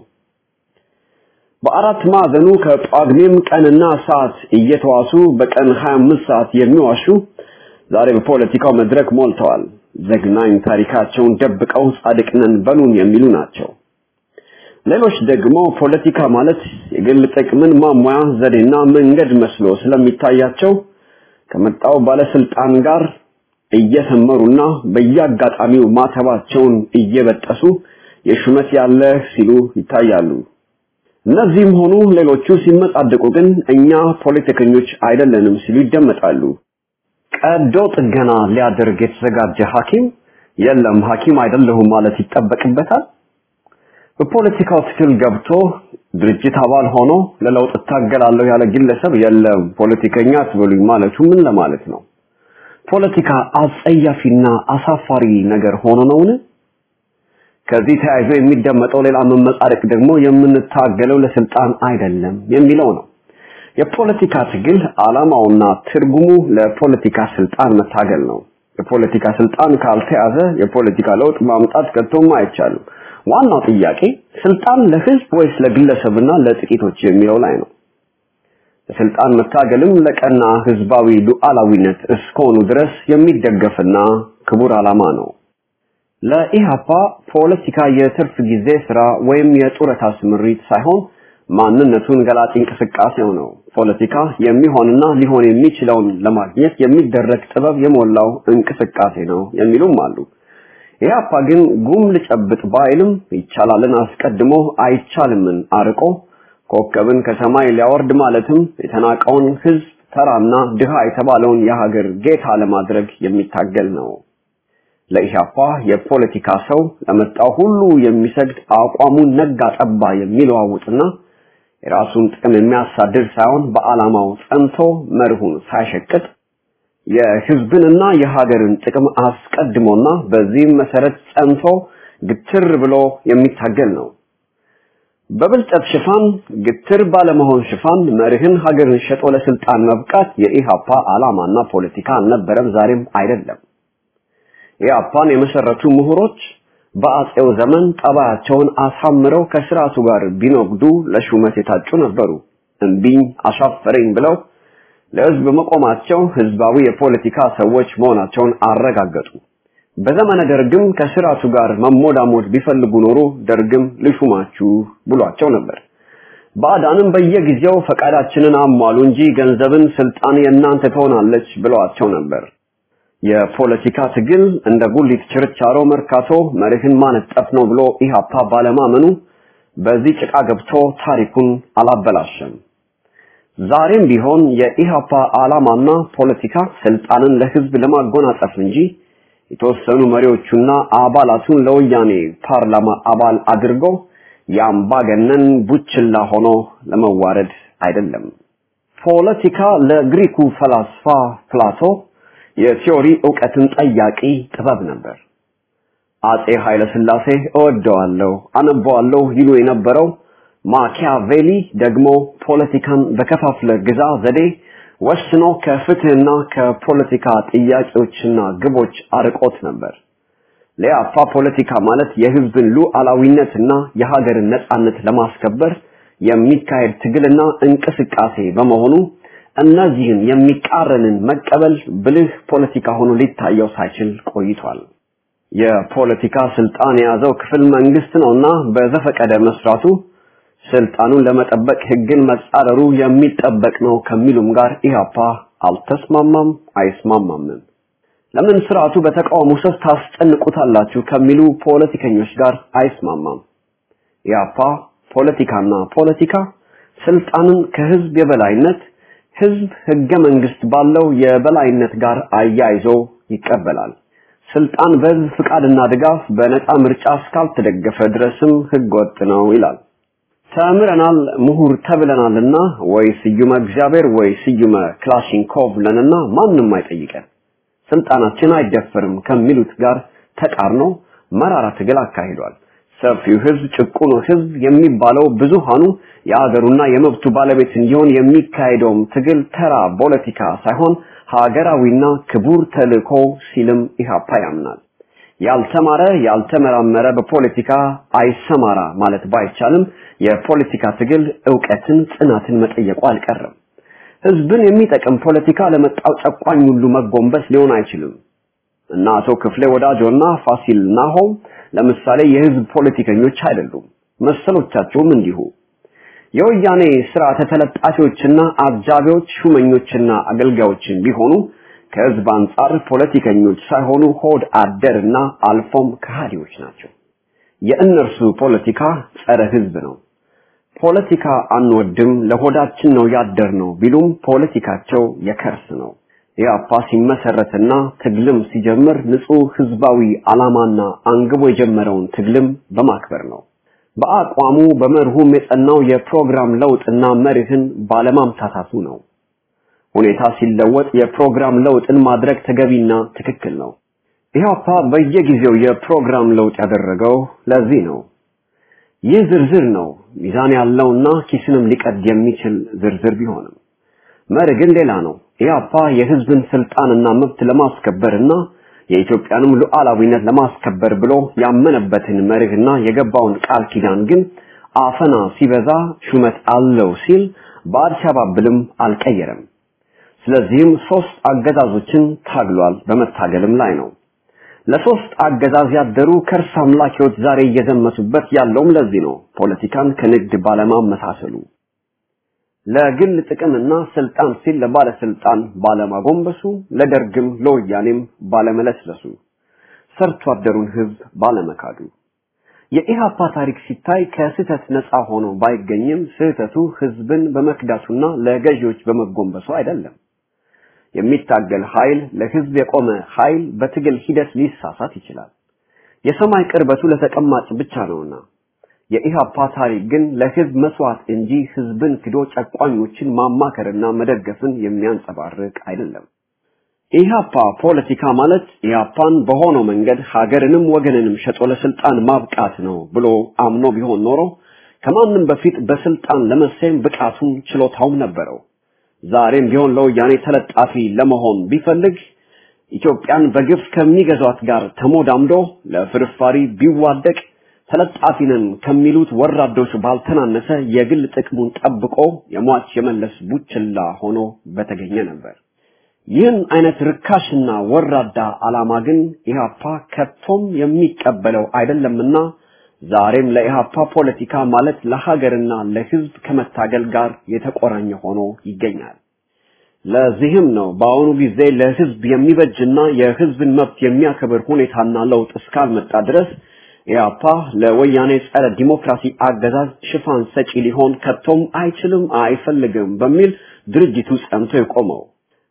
በአራት ማዕዘኑ ከጳጉሜም ቀንና ሰዓት እየተዋሱ በቀን 25 ሰዓት የሚዋሹ ዛሬ በፖለቲካው መድረክ ሞልተዋል። ዘግናኝ ታሪካቸውን ደብቀው ጻድቅነን በሉን የሚሉ ናቸው። ሌሎች ደግሞ ፖለቲካ ማለት የግል ጥቅምን ማሟያ ዘዴና መንገድ መስሎ ስለሚታያቸው ከመጣው ባለስልጣን ጋር እየሰመሩና በየአጋጣሚው ማተባቸውን እየበጠሱ የሹመት ያለ ሲሉ ይታያሉ። እነዚህም ሆኑ ሌሎቹ ሲመጻደቁ ግን እኛ ፖለቲከኞች አይደለንም ሲሉ ይደመጣሉ። ቀዶ ጥገና ሊያደርግ የተዘጋጀ ሐኪም የለም ሐኪም አይደለሁም ማለት ይጠበቅበታል። በፖለቲካው ትግል ገብቶ ድርጅት አባል ሆኖ ለለውጥ ታገላለሁ ያለ ግለሰብ የለም ፖለቲከኛ አትበሉኝ ማለቱ ምን ለማለት ነው? ፖለቲካ አጸያፊና አሳፋሪ ነገር ሆኖ ነውን? ከዚህ ተያይዞ የሚደመጠው ሌላ መመጻደቅ ደግሞ የምንታገለው ለስልጣን አይደለም የሚለው ነው። የፖለቲካ ትግል ዓላማውና ትርጉሙ ለፖለቲካ ስልጣን መታገል ነው። የፖለቲካ ስልጣን ካልተያዘ የፖለቲካ ለውጥ ማምጣት ከቶም አይቻልም። ዋናው ጥያቄ ስልጣን ለህዝብ ወይስ ለግለሰብና ለጥቂቶች የሚለው ላይ ነው። ለስልጣን መታገልም ለቀና ህዝባዊ ሉዓላዊነት እስከሆኑ ድረስ የሚደገፍና ክቡር ዓላማ ነው። ለኢሃፓ ፖለቲካ የትርፍ ጊዜ ስራ ወይም የጡረታ ስምሪት ሳይሆን ማንነቱን ገላጭ እንቅስቃሴው ነው። ፖለቲካ የሚሆንና ሊሆን የሚችለውን ለማግኘት የሚደረግ ጥበብ የሞላው እንቅስቃሴ ነው የሚሉም አሉ። ኢሃፓ ግን ጉም ልጨብጥ ባይልም ይቻላልን አስቀድሞ አይቻልምን አርቆ ኮከብን ከሰማይ ሊያወርድ ማለትም የተናቀውን ህዝብ ተራና ድሃ የተባለውን የሀገር ጌታ ለማድረግ የሚታገል ነው። ለኢሃፓ የፖለቲካ ሰው ለመጣው ሁሉ የሚሰግድ አቋሙን ነጋ ጠባ የሚለዋውጥና የራሱን ጥቅም የሚያሳድር ሳይሆን በዓላማው ጸንቶ መርሁን ሳይሸቅጥ የህዝብንና የሀገርን ጥቅም አስቀድሞና በዚህ መሰረት ጸንቶ ግትር ብሎ የሚታገል ነው። በብልጠት ሽፋን ግትር ባለመሆን ሽፋን መርህን ሀገርን ሸጦ ለስልጣን መብቃት የኢሃፓ ዓላማና ፖለቲካ አልነበረም፣ ዛሬም አይደለም። ኢሃፓን የመሰረቱ ምሁሮች በአጼው ዘመን ጠባያቸውን አሳምረው ከስርዓቱ ጋር ቢኖግዱ ለሹመት የታጩ ነበሩ። እንቢኝ አሻፈረኝ ብለው ለህዝብ መቆማቸው ህዝባዊ የፖለቲካ ሰዎች መሆናቸውን አረጋገጡ። በዘመነ ደርግም ከስርዓቱ ጋር መሞዳሞድ ቢፈልጉ ኖሮ ደርግም ልሹማችሁ ብሏቸው ነበር። ባዳንም በየጊዜው ፈቃዳችንን አሟሉ እንጂ ገንዘብን ስልጣን የናንተ ትሆናለች ብለዋቸው ነበር። የፖለቲካ ትግል እንደ ጉሊት ችርቻሮ መርካቶ መርህን ማነጠፍ ነው ብሎ ኢሃፓ ባለማመኑ በዚህ ጭቃ ገብቶ ታሪኩን አላበላሸም። ዛሬም ቢሆን የኢሃፓ ዓላማና ፖለቲካ ስልጣንን ለህዝብ ለማጎናጸፍ እንጂ የተወሰኑ መሪዎቹና አባላቱን ለወያኔ ፓርላማ አባል አድርጎ ያምባገነን ቡችላ ሆኖ ለመዋረድ አይደለም። ፖለቲካ ለግሪኩ ፈላስፋ ፕላቶ የቲዮሪ ዕውቀትን ጠያቂ ጥበብ ነበር። አጼ ኃይለ ሥላሴ እወደዋለሁ አነበዋለሁ ይሉ የነበረው ማኪያቬሊ ደግሞ ፖለቲካን በከፋፍለ ግዛ ዘዴ ወስኖ ከፍትህና ከፖለቲካ ጥያቄዎችና ግቦች አርቆት ነበር። ለያፋ ፖለቲካ ማለት የህዝብን ሉዓላዊነትና የሀገርን ነጻነት ለማስከበር የሚካሄድ ትግልና እንቅስቃሴ በመሆኑ እነዚህን የሚቃረንን መቀበል ብልህ ፖለቲካ ሆኖ ሊታየው ሳይችል ቆይቷል። የፖለቲካ ስልጣን የያዘው ክፍል መንግስት ነውና በዘፈቀደ መስራቱ ስልጣኑን ለመጠበቅ ህግን መጻረሩ የሚጠበቅ ነው ከሚሉም ጋር ኢህአፓ አልተስማማም አይስማማም። ለምን ስርዓቱ በተቃውሞ ሰፍ ታስጨንቁታላችሁ ከሚሉ ፖለቲከኞች ጋር አይስማማም። ኢህአፓ ፖለቲካና ፖለቲካ ስልጣንን ከህዝብ የበላይነት ህዝብ ህገ መንግስት ባለው የበላይነት ጋር አያይዞ ይቀበላል። ስልጣን በህዝብ ፍቃድና ድጋፍ በነፃ ምርጫ እስካልተደገፈ ድረስም ህገወጥ ነው ይላል። ተምረናል ምሁር ተብለናልና ወይ ስዩመ እግዚአብሔር ወይ ስዩመ ክላሽንኮቭ ለነና ማንንም አይጠይቀን ስልጣናችን አይደፈርም ከሚሉት ጋር ተቃርኖ መራራ ትግል አካሂዷል። ሰፊው ህዝብ ጭቁኑ ህዝብ የሚባለው ብዙሃኑ የአገሩና የመብቱ ባለቤት እንዲሆን የሚካሄደው ትግል ተራ ፖለቲካ ሳይሆን ሀገራዊና ክቡር ተልእኮ ሲልም ኢህአፓ ያምናል። ያልተማረ ያልተመራመረ በፖለቲካ አይሰማራ ማለት ባይቻልም የፖለቲካ ትግል ዕውቀትን ጽናትን መጠየቁ አልቀረም። ህዝብን የሚጠቅም ፖለቲካ ለመጣው ጨቋኝ ሁሉ መጎንበስ ሊሆን አይችልም። እና አቶ ክፍሌ ወዳጆና ፋሲል ናሆም ለምሳሌ የህዝብ ፖለቲከኞች አይደሉም። መሰሎቻቸውም እንዲሁ የወያኔ ስርዓተ ተለጣፊዎችና አጃቢዎች ሹመኞችና አገልጋዮችን ቢሆኑ ከህዝብ አንጻር ፖለቲከኞች ሳይሆኑ ሆድ አደርና አልፎም ከሃዲዎች ናቸው። የእነርሱ ፖለቲካ ጸረ ህዝብ ነው። ፖለቲካ አንወድም ለሆዳችን ነው ያደርነው ቢሉም ፖለቲካቸው የከርስ ነው። ኢህአፓ ሲመሰረትና ትግልም ሲጀምር ንጹህ ህዝባዊ ዓላማና አንግቦ የጀመረውን ትግልም በማክበር ነው። በአቋሙ በመርሁም የጸናው የፕሮግራም ለውጥና መርህን ባለማምታታቱ ነው። ሁኔታ ሲለወጥ የፕሮግራም ለውጥን ማድረግ ተገቢና ትክክል ነው። ኢህአፓ በየጊዜው የፕሮግራም ለውጥ ያደረገው ለዚህ ነው። ይህ ዝርዝር ነው ሚዛን ያለውና ኪስንም ሊቀድ የሚችል ዝርዝር ቢሆንም መርህ ግን ሌላ ነው። ኢህአፓ የህዝብን ስልጣንና መብት ለማስከበርና የኢትዮጵያንም ሉዓላዊነት ለማስከበር ብሎ ያመነበትን መርህና የገባውን ቃል ኪዳን ግን አፈና ሲበዛ ሹመት አለው ሲል በአልሻባብልም አልቀየረም። ስለዚህም ሶስት አገዛዞችን ታግሏል፣ በመታገልም ላይ ነው። ለሶስት አገዛዝ ያደሩ ከርስ አምላኪዎች ዛሬ እየዘመቱበት ያለውም ለዚህ ነው። ፖለቲካን ከንግድ ባለማመሳሰሉ ለግል ጥቅምና ስልጣን ሲል ለባለስልጣን ባለማጎንበሱ ለደርግም ለወያኔም ባለመለስለሱ ሰርቶ አደሩን ህዝብ ባለመካዱ የኢህአፓ ታሪክ ሲታይ ከስህተት ነፃ ሆኖ ባይገኝም ስህተቱ ህዝብን በመክዳቱና ለገዢዎች በመጎንበሱ አይደለም። የሚታገል ኃይል ለህዝብ የቆመ ኃይል በትግል ሂደት ሊሳሳት ይችላል። የሰማይ ቅርበቱ ለተቀማጭ ብቻ ነውና የኢህአፓ ታሪክ ግን ለህዝብ መስዋዕት እንጂ ህዝብን ክዶ ጨቋኞችን ማማከርና መደገፍን የሚያንጸባርቅ አይደለም። ኢህአፓ ፖለቲካ ማለት ኢህአፓን በሆነው መንገድ ሀገርንም ወገንንም ሸጦ ለስልጣን ማብቃት ነው ብሎ አምኖ ቢሆን ኖሮ ከማንም በፊት በስልጣን ለመሰየም ብቃቱም ችሎታውም ነበረው። ዛሬም ቢሆን ለወያኔ ተለጣፊ ለመሆን ቢፈልግ ኢትዮጵያን በግፍ ከሚገዛት ጋር ተሞዳምዶ ለፍርፋሪ ቢዋደቅ ተለጣፊነን ከሚሉት ወራዶች ባልተናነሰ የግል ጥቅሙን ጠብቆ የሟች የመለስ ቡችላ ሆኖ በተገኘ ነበር። ይህን አይነት ርካሽና ወራዳ ዓላማ ግን ኢህአፓ ከቶም የሚቀበለው አይደለምና ዛሬም ለኢህአፓ ፖለቲካ ማለት ለሀገርና ለህዝብ ከመታገል ጋር የተቆራኘ ሆኖ ይገኛል። ለዚህም ነው በአሁኑ ጊዜ ለህዝብ የሚበጅና የህዝብን መብት የሚያከብር ሁኔታና ለውጥ እስካልመጣ ድረስ ኢህአፓ ለወያኔ ጸረ ዲሞክራሲ አገዛዝ ሽፋን ሰጪ ሊሆን ከቶም አይችልም አይፈልግም በሚል ድርጅቱ ጸንቶ የቆመው።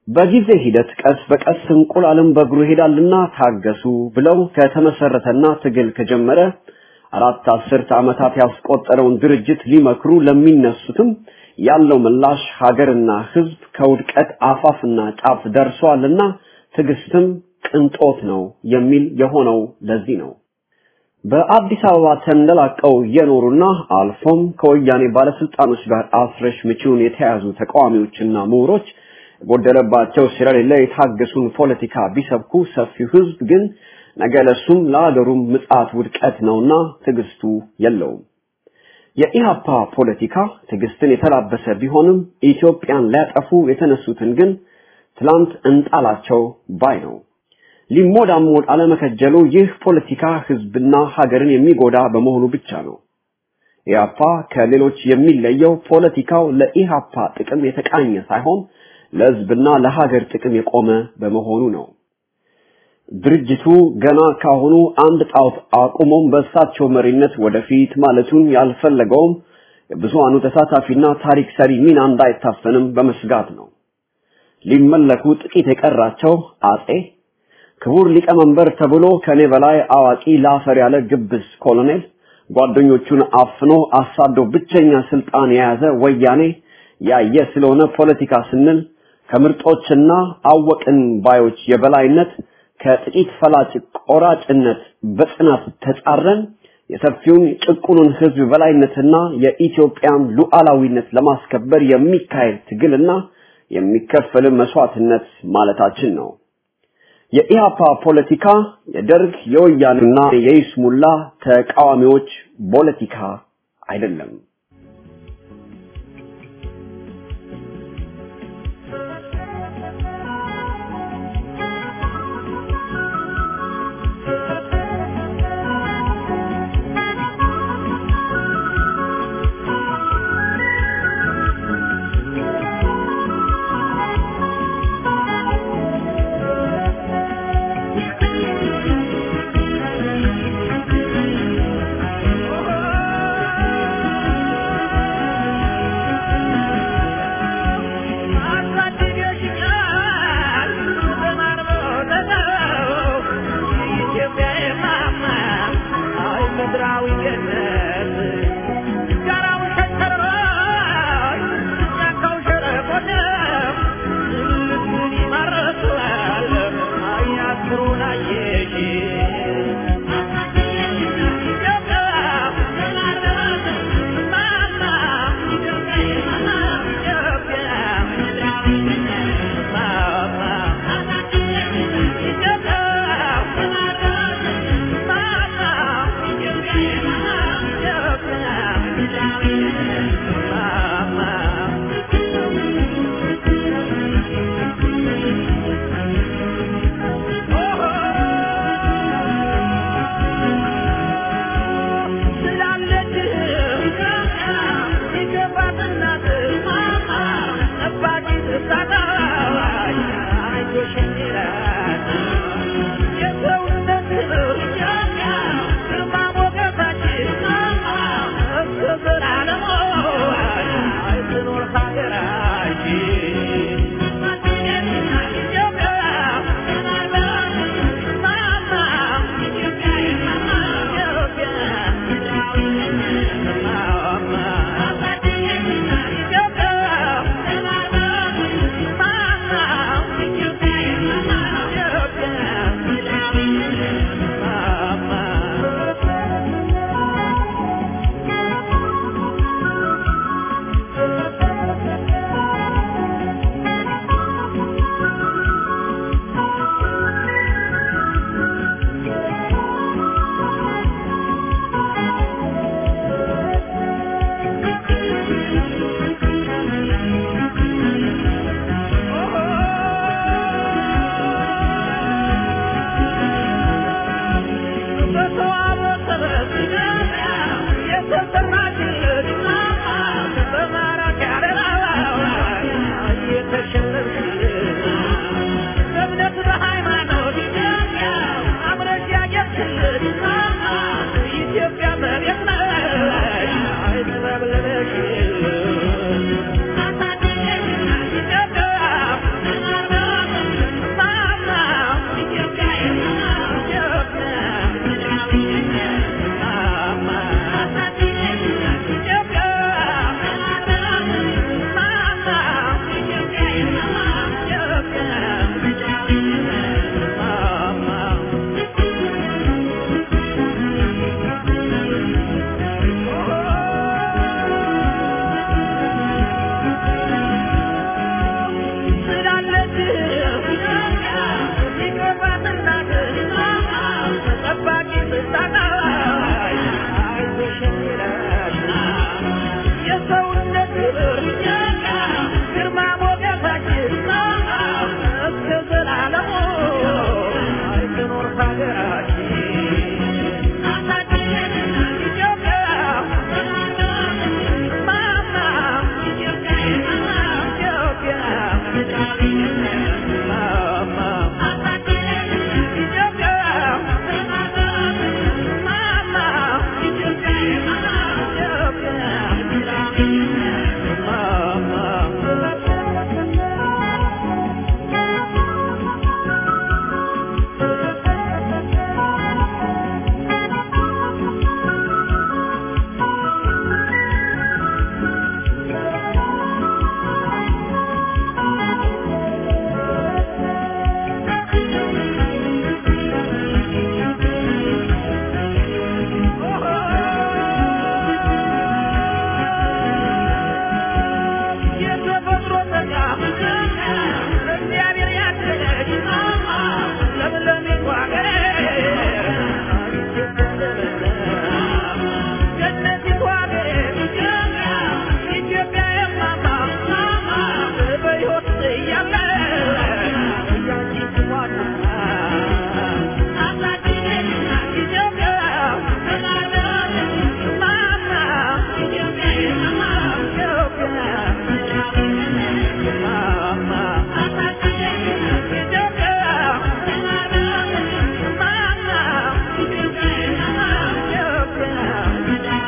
በጊዜ ሂደት ቀስ በቀስ እንቁላልም በእግሩ ይሄዳልና ታገሱ ብለው ከተመሰረተና ትግል ከጀመረ 4 10 ዓመታት ያስቆጠረውን ድርጅት ሊመክሩ ለሚነሱትም ያለው ምላሽ ሀገርና ህዝብ ከውድቀት አፋፍና ጫፍ ደርሷልና ትግስትም ቅንጦት ነው የሚል የሆነው ለዚህ ነው። በአዲስ አበባ ተንደላቀው የኖሩና አልፎም ከወያኔ ባለስልጣኖች ጋር አፍረሽ ምቹን የተያዙ ተቃዋሚዎችና ምሁሮች ጎደለባቸው ሲረሌለ የታገሱን ፖለቲካ ቢሰብኩ ሰፊው ህዝብ ግን ነገለሱም ለአገሩም ምጽአት ውድቀት ነውና ትግስቱ የለውም። የኢሃፓ ፖለቲካ ትግስትን የተላበሰ ቢሆንም ኢትዮጵያን ሊያጠፉ የተነሱትን ግን ትላንት እንጣላቸው ባይ ነው። ሊሞዳሞድ አለመከጀሉ ይህ ፖለቲካ ህዝብና ሀገርን የሚጎዳ በመሆኑ ብቻ ነው። ኢሃፓ ከሌሎች የሚለየው ፖለቲካው ለኢሃፓ ጥቅም የተቃኘ ሳይሆን ለህዝብና ለሀገር ጥቅም የቆመ በመሆኑ ነው። ድርጅቱ ገና ካሁኑ አንድ ጣውት አቁሞም በእሳቸው መሪነት ወደፊት ማለቱን ያልፈለገውም የብዙሃኑ ተሳታፊና ታሪክ ሰሪ ሚና እንዳይታፈንም በመስጋት ነው። ሊመለኩ ጥቂት የቀራቸው አጼ ክቡር ሊቀመንበር ተብሎ ከኔ በላይ አዋቂ ላፈር ያለ ግብስ ኮሎኔል ጓደኞቹን አፍኖ አሳዶ ብቸኛ ስልጣን የያዘ ወያኔ ያየ ስለሆነ ፖለቲካ ስንል ከምርጦችና አወቅን ባዮች የበላይነት ከጥቂት ፈላጭ ቆራጭነት በጽናት ተጻረን የሰፊውን ጭቁኑን ህዝብ በላይነትና የኢትዮጵያን ሉዓላዊነት ለማስከበር የሚካሄድ ትግልና የሚከፈል መስዋዕትነት ማለታችን ነው። የኢሃፓ ፖለቲካ የደርግ የወያኔና የይስሙላ ተቃዋሚዎች ፖለቲካ አይደለም።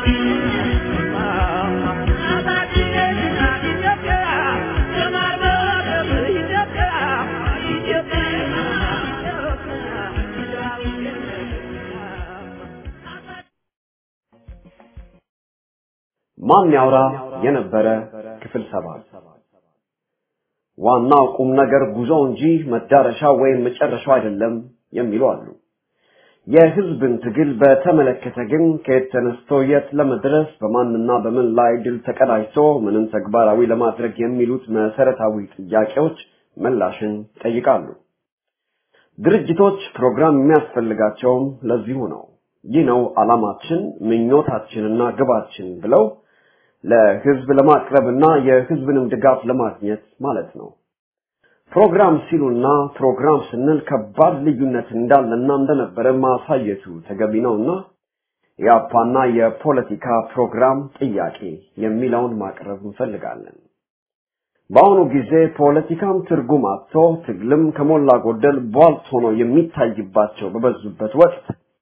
ማን ያውራ የነበረ ክፍል 7 ዋናው ቁም ነገር ጉዞ እንጂ መዳረሻ ወይም መጨረሻው አይደለም የሚሉ አሉ። የህዝብን ትግል በተመለከተ ግን ከየት ተነስቶ የት ለመድረስ በማንና በምን ላይ ድል ተቀዳጅቶ ምንም ተግባራዊ ለማድረግ የሚሉት መሰረታዊ ጥያቄዎች ምላሽን ይጠይቃሉ። ድርጅቶች ፕሮግራም የሚያስፈልጋቸውም ለዚሁ ነው። ይህ ነው ዓላማችን፣ ምኞታችንና ግባችን ብለው ለህዝብ ለማቅረብና የህዝብንም ድጋፍ ለማግኘት ማለት ነው። ፕሮግራም ሲሉና ፕሮግራም ስንል ከባድ ልዩነት እንዳለና እንደነበረ ማሳየቱ ተገቢ ነውና ያፓና የፖለቲካ ፕሮግራም ጥያቄ የሚለውን ማቅረብ እንፈልጋለን። በአሁኑ ጊዜ ፖለቲካም ትርጉም አጥቶ ትግልም ከሞላ ጎደል ቧልት ሆኖ የሚታይባቸው በበዙበት ወቅት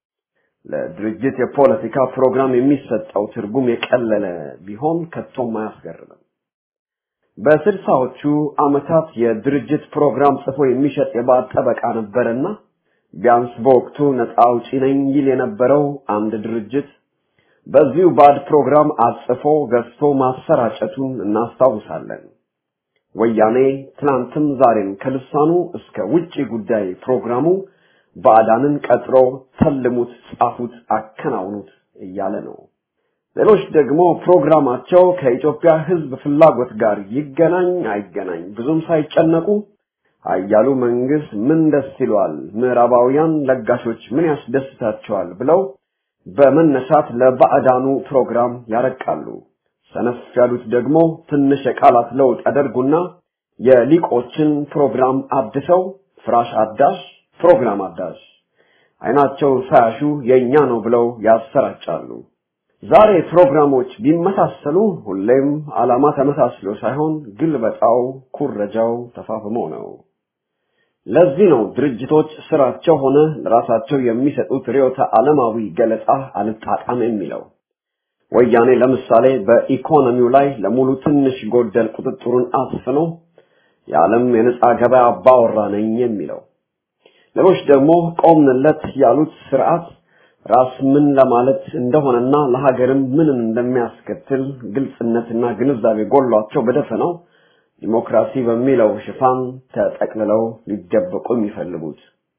ለድርጅት የፖለቲካ ፕሮግራም የሚሰጠው ትርጉም የቀለለ ቢሆን ከቶም አያስገርምም። በ60ዎቹ ዓመታት የድርጅት ፕሮግራም ጽፎ የሚሸጥ የባዕድ ጠበቃ ነበርና ቢያንስ በወቅቱ ነፃ አውጪ ነኝ ይል የነበረው አንድ ድርጅት በዚሁ ባዕድ ፕሮግራም አጽፎ ገዝቶ ማሰራጨቱን እናስታውሳለን። ወያኔ ትናንትም ዛሬም ከልሳኑ እስከ ውጪ ጉዳይ ፕሮግራሙ ባዕዳንን ቀጥሮ ተልሙት፣ ጻፉት፣ አከናውኑት እያለ ነው። ሌሎች ደግሞ ፕሮግራማቸው ከኢትዮጵያ ሕዝብ ፍላጎት ጋር ይገናኝ አይገናኝ ብዙም ሳይጨነቁ አያሉ መንግስት ምን ደስ ይሏል፣ ምዕራባውያን ለጋሾች ምን ያስደስታቸዋል ብለው በመነሳት ለባዕዳኑ ፕሮግራም ያረቃሉ። ሰነፍ ያሉት ደግሞ ትንሽ የቃላት ለውጥ ያደርጉና የሊቆችን ፕሮግራም አድሰው ፍራሽ አዳሽ ፕሮግራም አዳሽ አይናቸው ሳያሹ የኛ ነው ብለው ያሰራጫሉ። ዛሬ ፕሮግራሞች ቢመሳሰሉ ሁሌም ዓላማ ተመሳስሎ ሳይሆን ግልበጣው ኩረጃው ተፋፍሞ ነው። ለዚህ ነው ድርጅቶች ስራቸው ሆነ ለራሳቸው የሚሰጡት ርዕዮተ ዓለማዊ ገለጻ አልጣጣም የሚለው። ወያኔ ለምሳሌ በኢኮኖሚው ላይ ለሙሉ ትንሽ ጎደል ቁጥጥሩን አስፍኖ የዓለም የነጻ ገበያ አባወራ ነኝ የሚለው። ሌሎች ደግሞ ቆምንለት ያሉት ስርዓት ራስ ምን ለማለት እንደሆነና ለሀገርም ምን እንደሚያስከትል ግልጽነትና ግንዛቤ ጎሏቸው በደፈናው ዲሞክራሲ በሚለው ሽፋን ተጠቅልለው ሊደበቁ የሚፈልጉት።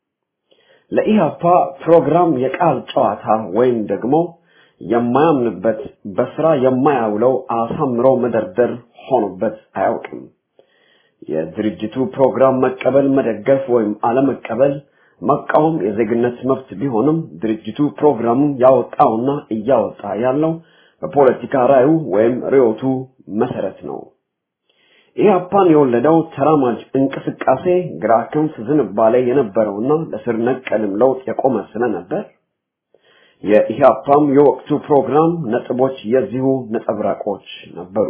ለኢህአፓ ፕሮግራም የቃል ጨዋታ ወይም ደግሞ የማያምንበት በስራ የማያውለው አሳምሮ መደርደር ሆኖበት አያውቅም። የድርጅቱ ፕሮግራም መቀበል፣ መደገፍ ወይም አለመቀበል፣ መቃወም የዜግነት መብት ቢሆንም ድርጅቱ ፕሮግራሙን ያወጣውና እያወጣ ያለው በፖለቲካ ራዕዩ ወይም ርዕዮቱ መሰረት ነው። ኢህአፓን የወለደው ተራማጅ እንቅስቃሴ ግራ ክንፍ ዝንባሌ የነበረውና ለስር ነቀልም ለውጥ የቆመ ስለነበር የኢህአፓም የወቅቱ ፕሮግራም ነጥቦች የዚሁ ነጸብራቆች ነበሩ።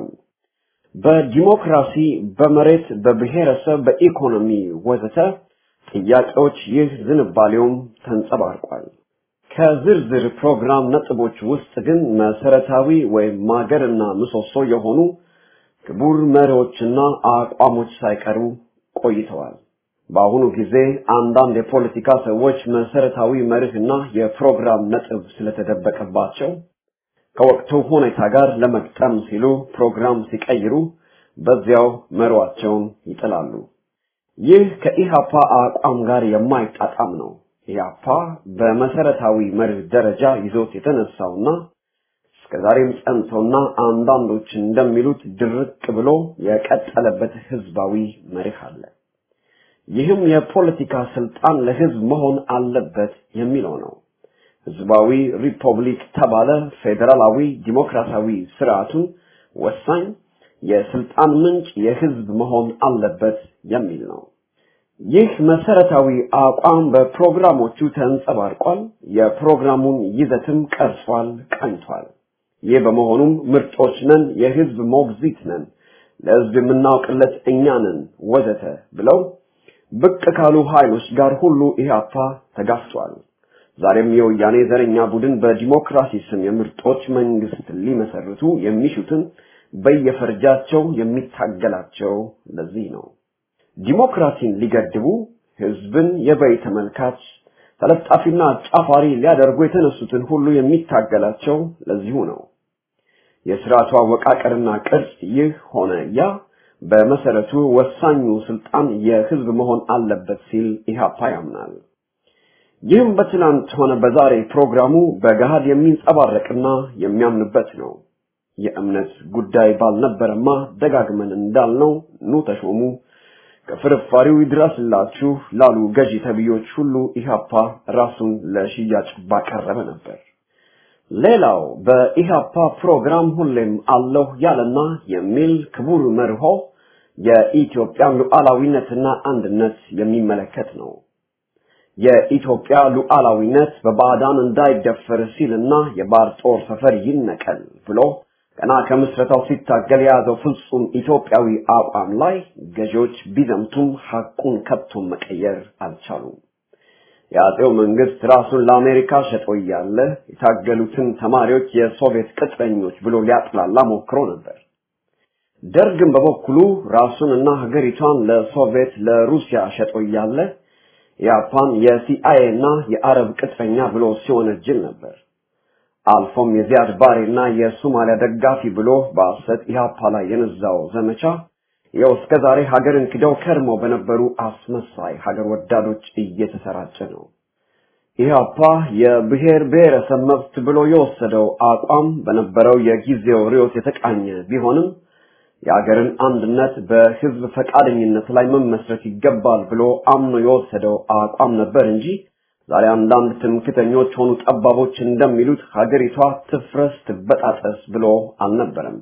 በዲሞክራሲ፣ በመሬት፣ በብሔረሰብ፣ በኢኮኖሚ ወዘተ ጥያቄዎች ይህ ዝንባሌውም ተንጸባርቋል። ከዝርዝር ፕሮግራም ነጥቦች ውስጥ ግን መሰረታዊ ወይም ማገርና ምሰሶ የሆኑ ክቡር መሪዎችና አቋሞች ሳይቀሩ ቆይተዋል። በአሁኑ ጊዜ አንዳንድ የፖለቲካ ሰዎች መሰረታዊ መርህና የፕሮግራም ነጥብ ስለተደበቀባቸው ከወቅቱ ሁኔታ ጋር ለመግጠም ሲሉ ፕሮግራም ሲቀይሩ በዚያው መርዋቸውን ይጥላሉ። ይህ ከኢህአፓ አቋም ጋር የማይጣጣም ነው። ኢህአፓ በመሰረታዊ መርህ ደረጃ ይዞት የተነሳውና እስከዛሬም ጸንቶና አንዳንዶች እንደሚሉት ድርቅ ብሎ የቀጠለበት ህዝባዊ መርህ አለ። ይህም የፖለቲካ ስልጣን ለህዝብ መሆን አለበት የሚለው ነው። ህዝባዊ ሪፐብሊክ ተባለ ፌደራላዊ ዲሞክራሲያዊ ስርዓቱ ወሳኝ የስልጣን ምንጭ የህዝብ መሆን አለበት የሚል ነው። ይህ መሰረታዊ አቋም በፕሮግራሞቹ ተንጸባርቋል። የፕሮግራሙን ይዘትም ቀርጿል፣ ቀኝቷል። ይህ በመሆኑም ምርጦች ነን፣ የህዝብ ሞግዚት ነን፣ ለህዝብ የምናውቅለት እኛ ነን ወዘተ ብለው ብቅ ካሉ ኃይሎች ጋር ሁሉ ኢህአፓ ተጋፍቷል። ዛሬም የወያኔ ዘረኛ ቡድን በዲሞክራሲ ስም የምርጦች መንግስት ሊመሰርቱ የሚሹትን በየፈርጃቸው የሚታገላቸው ለዚህ ነው። ዲሞክራሲን ሊገድቡ ህዝብን የበይ ተመልካች ተለጣፊና አጫፋሪ ሊያደርጉ የተነሱትን ሁሉ የሚታገላቸው ለዚሁ ነው። የሥርዓቱ አወቃቀርና ቅርጽ ይህ ሆነ ያ በመሰረቱ ወሳኙ ስልጣን የህዝብ መሆን አለበት ሲል ኢህአፓ ያምናል። ይህም በትናንት ሆነ በዛሬ ፕሮግራሙ በገሃድ የሚንጸባረቅና የሚያምንበት ነው። የእምነት ጉዳይ ባልነበረማ ደጋግመን እንዳልነው ኑ ተሾሙ ከፍርፋሪው ይድረስላችሁ ላሉ ገዢ ተብዮች ሁሉ ኢህአፓ ራሱን ለሽያጭ ባቀረበ ነበር። ሌላው በኢህአፓ ፕሮግራም ሁሌም አለሁ ያለና የሚል ክቡር መርሆ የኢትዮጵያን ሉዓላዊነትና አንድነት የሚመለከት ነው። የኢትዮጵያ ሉዓላዊነት በባዕዳን እንዳይደፈር ሲልና የባህር ጦር ሰፈር ይነቀል ብሎ ገና ከምስረታው ሲታገል የያዘው ፍጹም ኢትዮጵያዊ አቋም ላይ ገዢዎች ቢዘምቱም ሐቁን ከቶም መቀየር አልቻሉም። የአጼው መንግስት ራሱን ለአሜሪካ ሸጦ እያለ የታገሉትን ተማሪዎች የሶቪየት ቅጥረኞች ብሎ ሊያጥላላ ሞክሮ ነበር። ደርግም በበኩሉ ራሱንና ሀገሪቷን ለሶቪየት ለሩሲያ ሸጦ እያለ ያፓን የሲአይኤ እና የአረብ ቅጥረኛ ብሎ ሲወነጅል ነበር። አልፎም የዚያድ ባሬና የሶማሊያ ደጋፊ ብሎ በአሰት ኢህአፓ ላይ የነዛው ዘመቻ ያው እስከዛሬ ሀገርን ክደው ከርመው በነበሩ አስመሳይ ሀገር ወዳዶች እየተሰራጨ ነው። ኢህአፓ የብሔር ብሔረሰብ መብት ብሎ የወሰደው አቋም በነበረው የጊዜው ርዕዮት የተቃኘ ቢሆንም የሀገርን አንድነት በህዝብ ፈቃደኝነት ላይ መመስረት ይገባል ብሎ አምኖ የወሰደው አቋም ነበር እንጂ ዛሬ አንዳንድ ትምክተኞች ሆኑ ጠባቦች እንደሚሉት ሀገሪቷ ትፍረስ ትበጣጠስ ብሎ አልነበረም።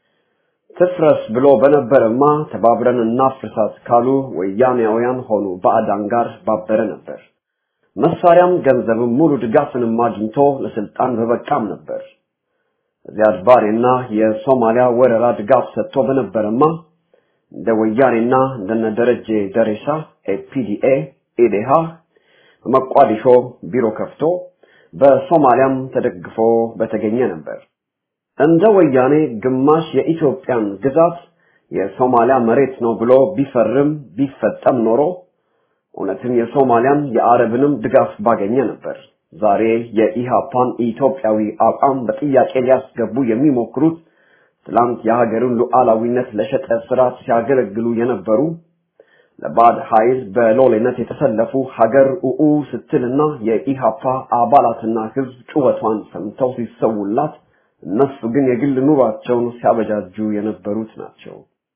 ትፍረስ ብሎ በነበረማ ተባብረን እናፍርሳት ካሉ ወያኔያውያን ሆኑ ባዕዳን ጋር ባበረ ነበር። መሳሪያም ገንዘብም ሙሉ ድጋፍንም አግኝቶ ለስልጣን በበቃም ነበር። ዚያድ ባሬና የሶማሊያ ወረራ ድጋፍ ሰጥቶ በነበረማ እንደ ወያኔና እንደነ ደረጀ ደሬሳ ኤፒዲኤ ኢዴሃ በመቋዲሾ ቢሮ ከፍቶ በሶማሊያም ተደግፎ በተገኘ ነበር። እንደ ወያኔ ግማሽ የኢትዮጵያን ግዛት የሶማሊያ መሬት ነው ብሎ ቢፈርም ቢፈጠም ኖሮ እውነትም የሶማሊያን የአረብንም ድጋፍ ባገኘ ነበር። ዛሬ የኢሃፓን ኢትዮጵያዊ አቋም በጥያቄ ሊያስገቡ የሚሞክሩት ትላንት የሀገሩን ሉዓላዊነት ለሸጠ ስርዓት ሲያገለግሉ የነበሩ ለባድ ኃይል በሎሌነት የተሰለፉ ሀገር ኡኡ ስትልና የኢሃፓ አባላትና ህዝብ ጩኸቷን ሰምተው ሲሰውላት እነሱ ግን የግል ኑሯቸውን ሲያበጃጁ የነበሩት ናቸው።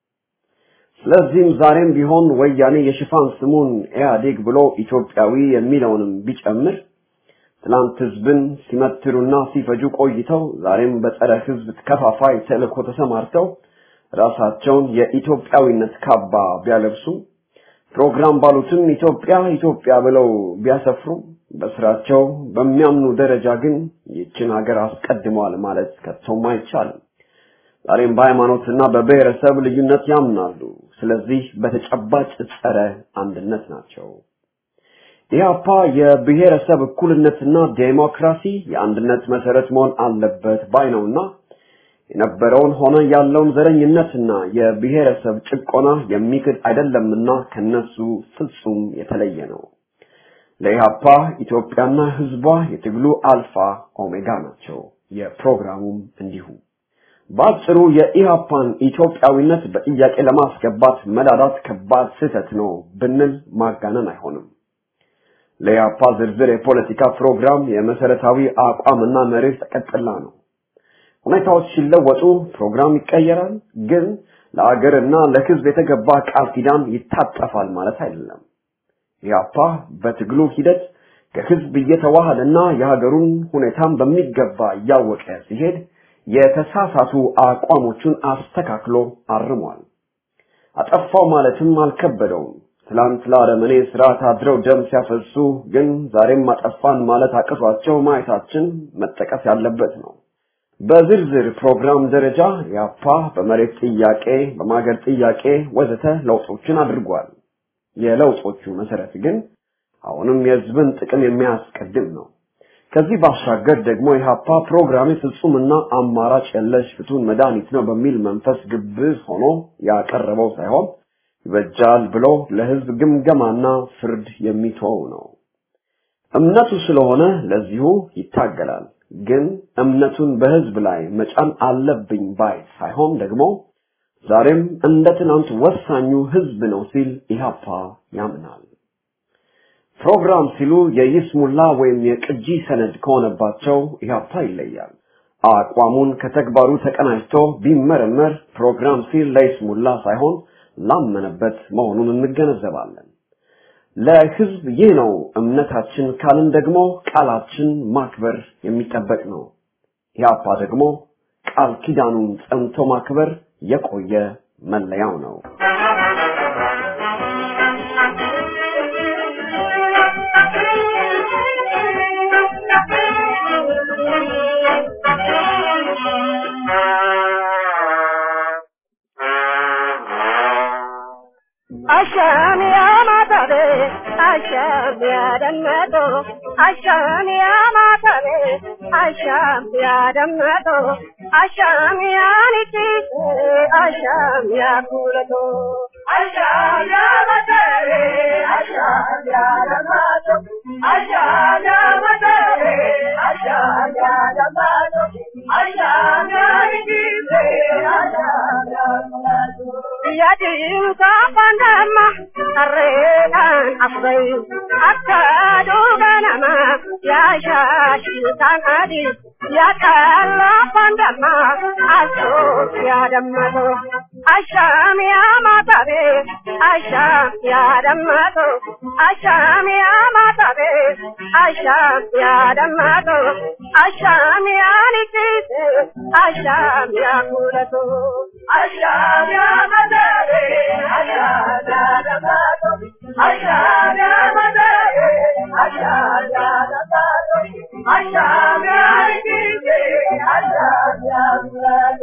ስለዚህም ዛሬም ቢሆን ወያኔ የሽፋን ስሙን ኢህአዴግ ብሎ ኢትዮጵያዊ የሚለውንም ቢጨምር ትላንት ህዝብን ሲመትሩና ሲፈጁ ቆይተው ዛሬም በጸረ ህዝብ ተከፋፋይ ተልእኮ ተሰማርተው ራሳቸውን የኢትዮጵያዊነት ካባ ቢያለብሱ ፕሮግራም ባሉትም ኢትዮጵያ ብለው ቢያሰፍሩ በስራቸው በሚያምኑ ደረጃ ግን ይህችን ሀገር አስቀድመዋል ማለት ከቶም አይቻልም። ዛሬም በሃይማኖትና በብሔረሰብ ልዩነት ያምናሉ። ስለዚህ በተጨባጭ ጸረ አንድነት ናቸው። ኢህአፓ የብሔረሰብ እኩልነትና ዴሞክራሲ የአንድነት መሰረት መሆን አለበት ባይነውና የነበረውን ሆነ ያለውን ዘረኝነትና የብሔረሰብ ጭቆና የሚክድ አይደለምና ከነሱ ፍጹም የተለየ ነው። ለኢህአፓ ኢትዮጵያና ህዝቧ የትግሉ አልፋ ኦሜጋ ናቸው። የፕሮግራሙም እንዲሁ። ባጭሩ የኢህአፓን ኢትዮጵያዊነት በጥያቄ ለማስገባት መዳዳት ከባድ ስህተት ነው ብንል ማጋነን አይሆንም። ለኢህአፓ ዝርዝር የፖለቲካ ፕሮግራም የመሰረታዊ አቋምና መርህ ተቀጥላ ነው። ሁኔታዎች ሲለወጡ ፕሮግራም ይቀየራል፣ ግን ለአገርና ለህዝብ የተገባ ቃል ኪዳን ይታጠፋል ማለት አይደለም። ኢህአፓ በትግሉ ሂደት ከህዝብ እየተዋሃደና የሀገሩን ሁኔታም በሚገባ እያወቀ ሲሄድ የተሳሳቱ አቋሞቹን አስተካክሎ አርሟል። አጠፋው ማለትም አልከበደውም። ትላንት ለአረመኔ ስርዓት አድረው ደም ሲያፈሱ ግን ዛሬም አጠፋን ማለት አቅቷቸው ማየታችን መጠቀስ ያለበት ነው። በዝርዝር ፕሮግራም ደረጃ ኢህአፓ በመሬት ጥያቄ፣ በማገር ጥያቄ ወዘተ ለውጦችን አድርጓል። የለውጦቹ መሰረት ግን አሁንም የህዝብን ጥቅም የሚያስቀድም ነው። ከዚህ ባሻገር ደግሞ ኢህአፓ ፕሮግራም ፍጹምና አማራጭ የለሽ ፍቱን መድኃኒት ነው በሚል መንፈስ ግብዝ ሆኖ ያቀረበው ሳይሆን ይበጃል ብሎ ለህዝብ ግምገማና ፍርድ የሚተወው ነው። እምነቱ ስለሆነ ለዚሁ ይታገላል። ግን እምነቱን በህዝብ ላይ መጫን አለብኝ ባይ ሳይሆን ደግሞ ዛሬም እንደ ትናንት ወሳኙ ህዝብ ነው ሲል ኢህአፓ ያምናል። ፕሮግራም ሲሉ የይስሙላ ወይም የቅጂ ሰነድ ከሆነባቸው ኢህአፓ ይለያል። አቋሙን ከተግባሩ ተቀናጅቶ ቢመረመር ፕሮግራም ሲል ለይስሙላ ሳይሆን ላመነበት መሆኑን እንገነዘባለን። ለህዝብ ይህ ነው እምነታችን ካልን ደግሞ ቃላችን ማክበር የሚጠበቅ ነው። ኢህአፓ ደግሞ ቃል ኪዳኑን ጸንቶ ማክበር የቆየ መለያው ነው። አሻም ያማታቤ አሻም ያደመጦ አሻም ያማታቤ አሻም ያደመጦ አሻም ያንቺ አሻም ያኩለቶ አሻም ያማታቤ አሻም ያደመጦ አሻም ያማታቤ አሻም ያደመጦ አሻም ያንቺ አሻም ያኩለቶ ያዲን ካፋንዳማ አሬዳን አፍበይ አካዱ በነማ ያሻሽ ታንአዲ ያካላ ፋንዳማ አሶ ያደመቶ አሻም ያማታቤ አሻም ያደመቶ አሻም ያማታቤ አሻም ያደመቶ አሻም ያንቺ አሻም ያኩለቶ አሻም ያማታቤ አሻም ያደመቶ አሻም ያማታቤ አሻም ያደመቶ አሻም ያንቺ አሻም ያኩለቶ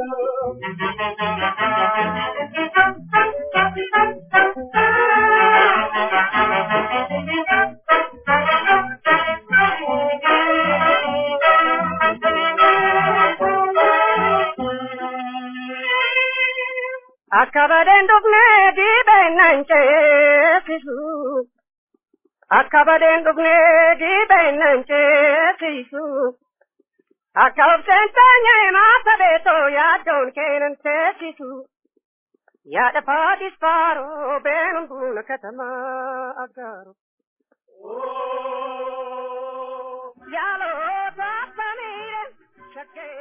Akabaden dubne di benanche sisu Akabaden dubne di benanche sisu Akab sentanya mata beto ya don kenen sisu Ya da padis paro benum buna katama agaro Ya lo tapamire shakke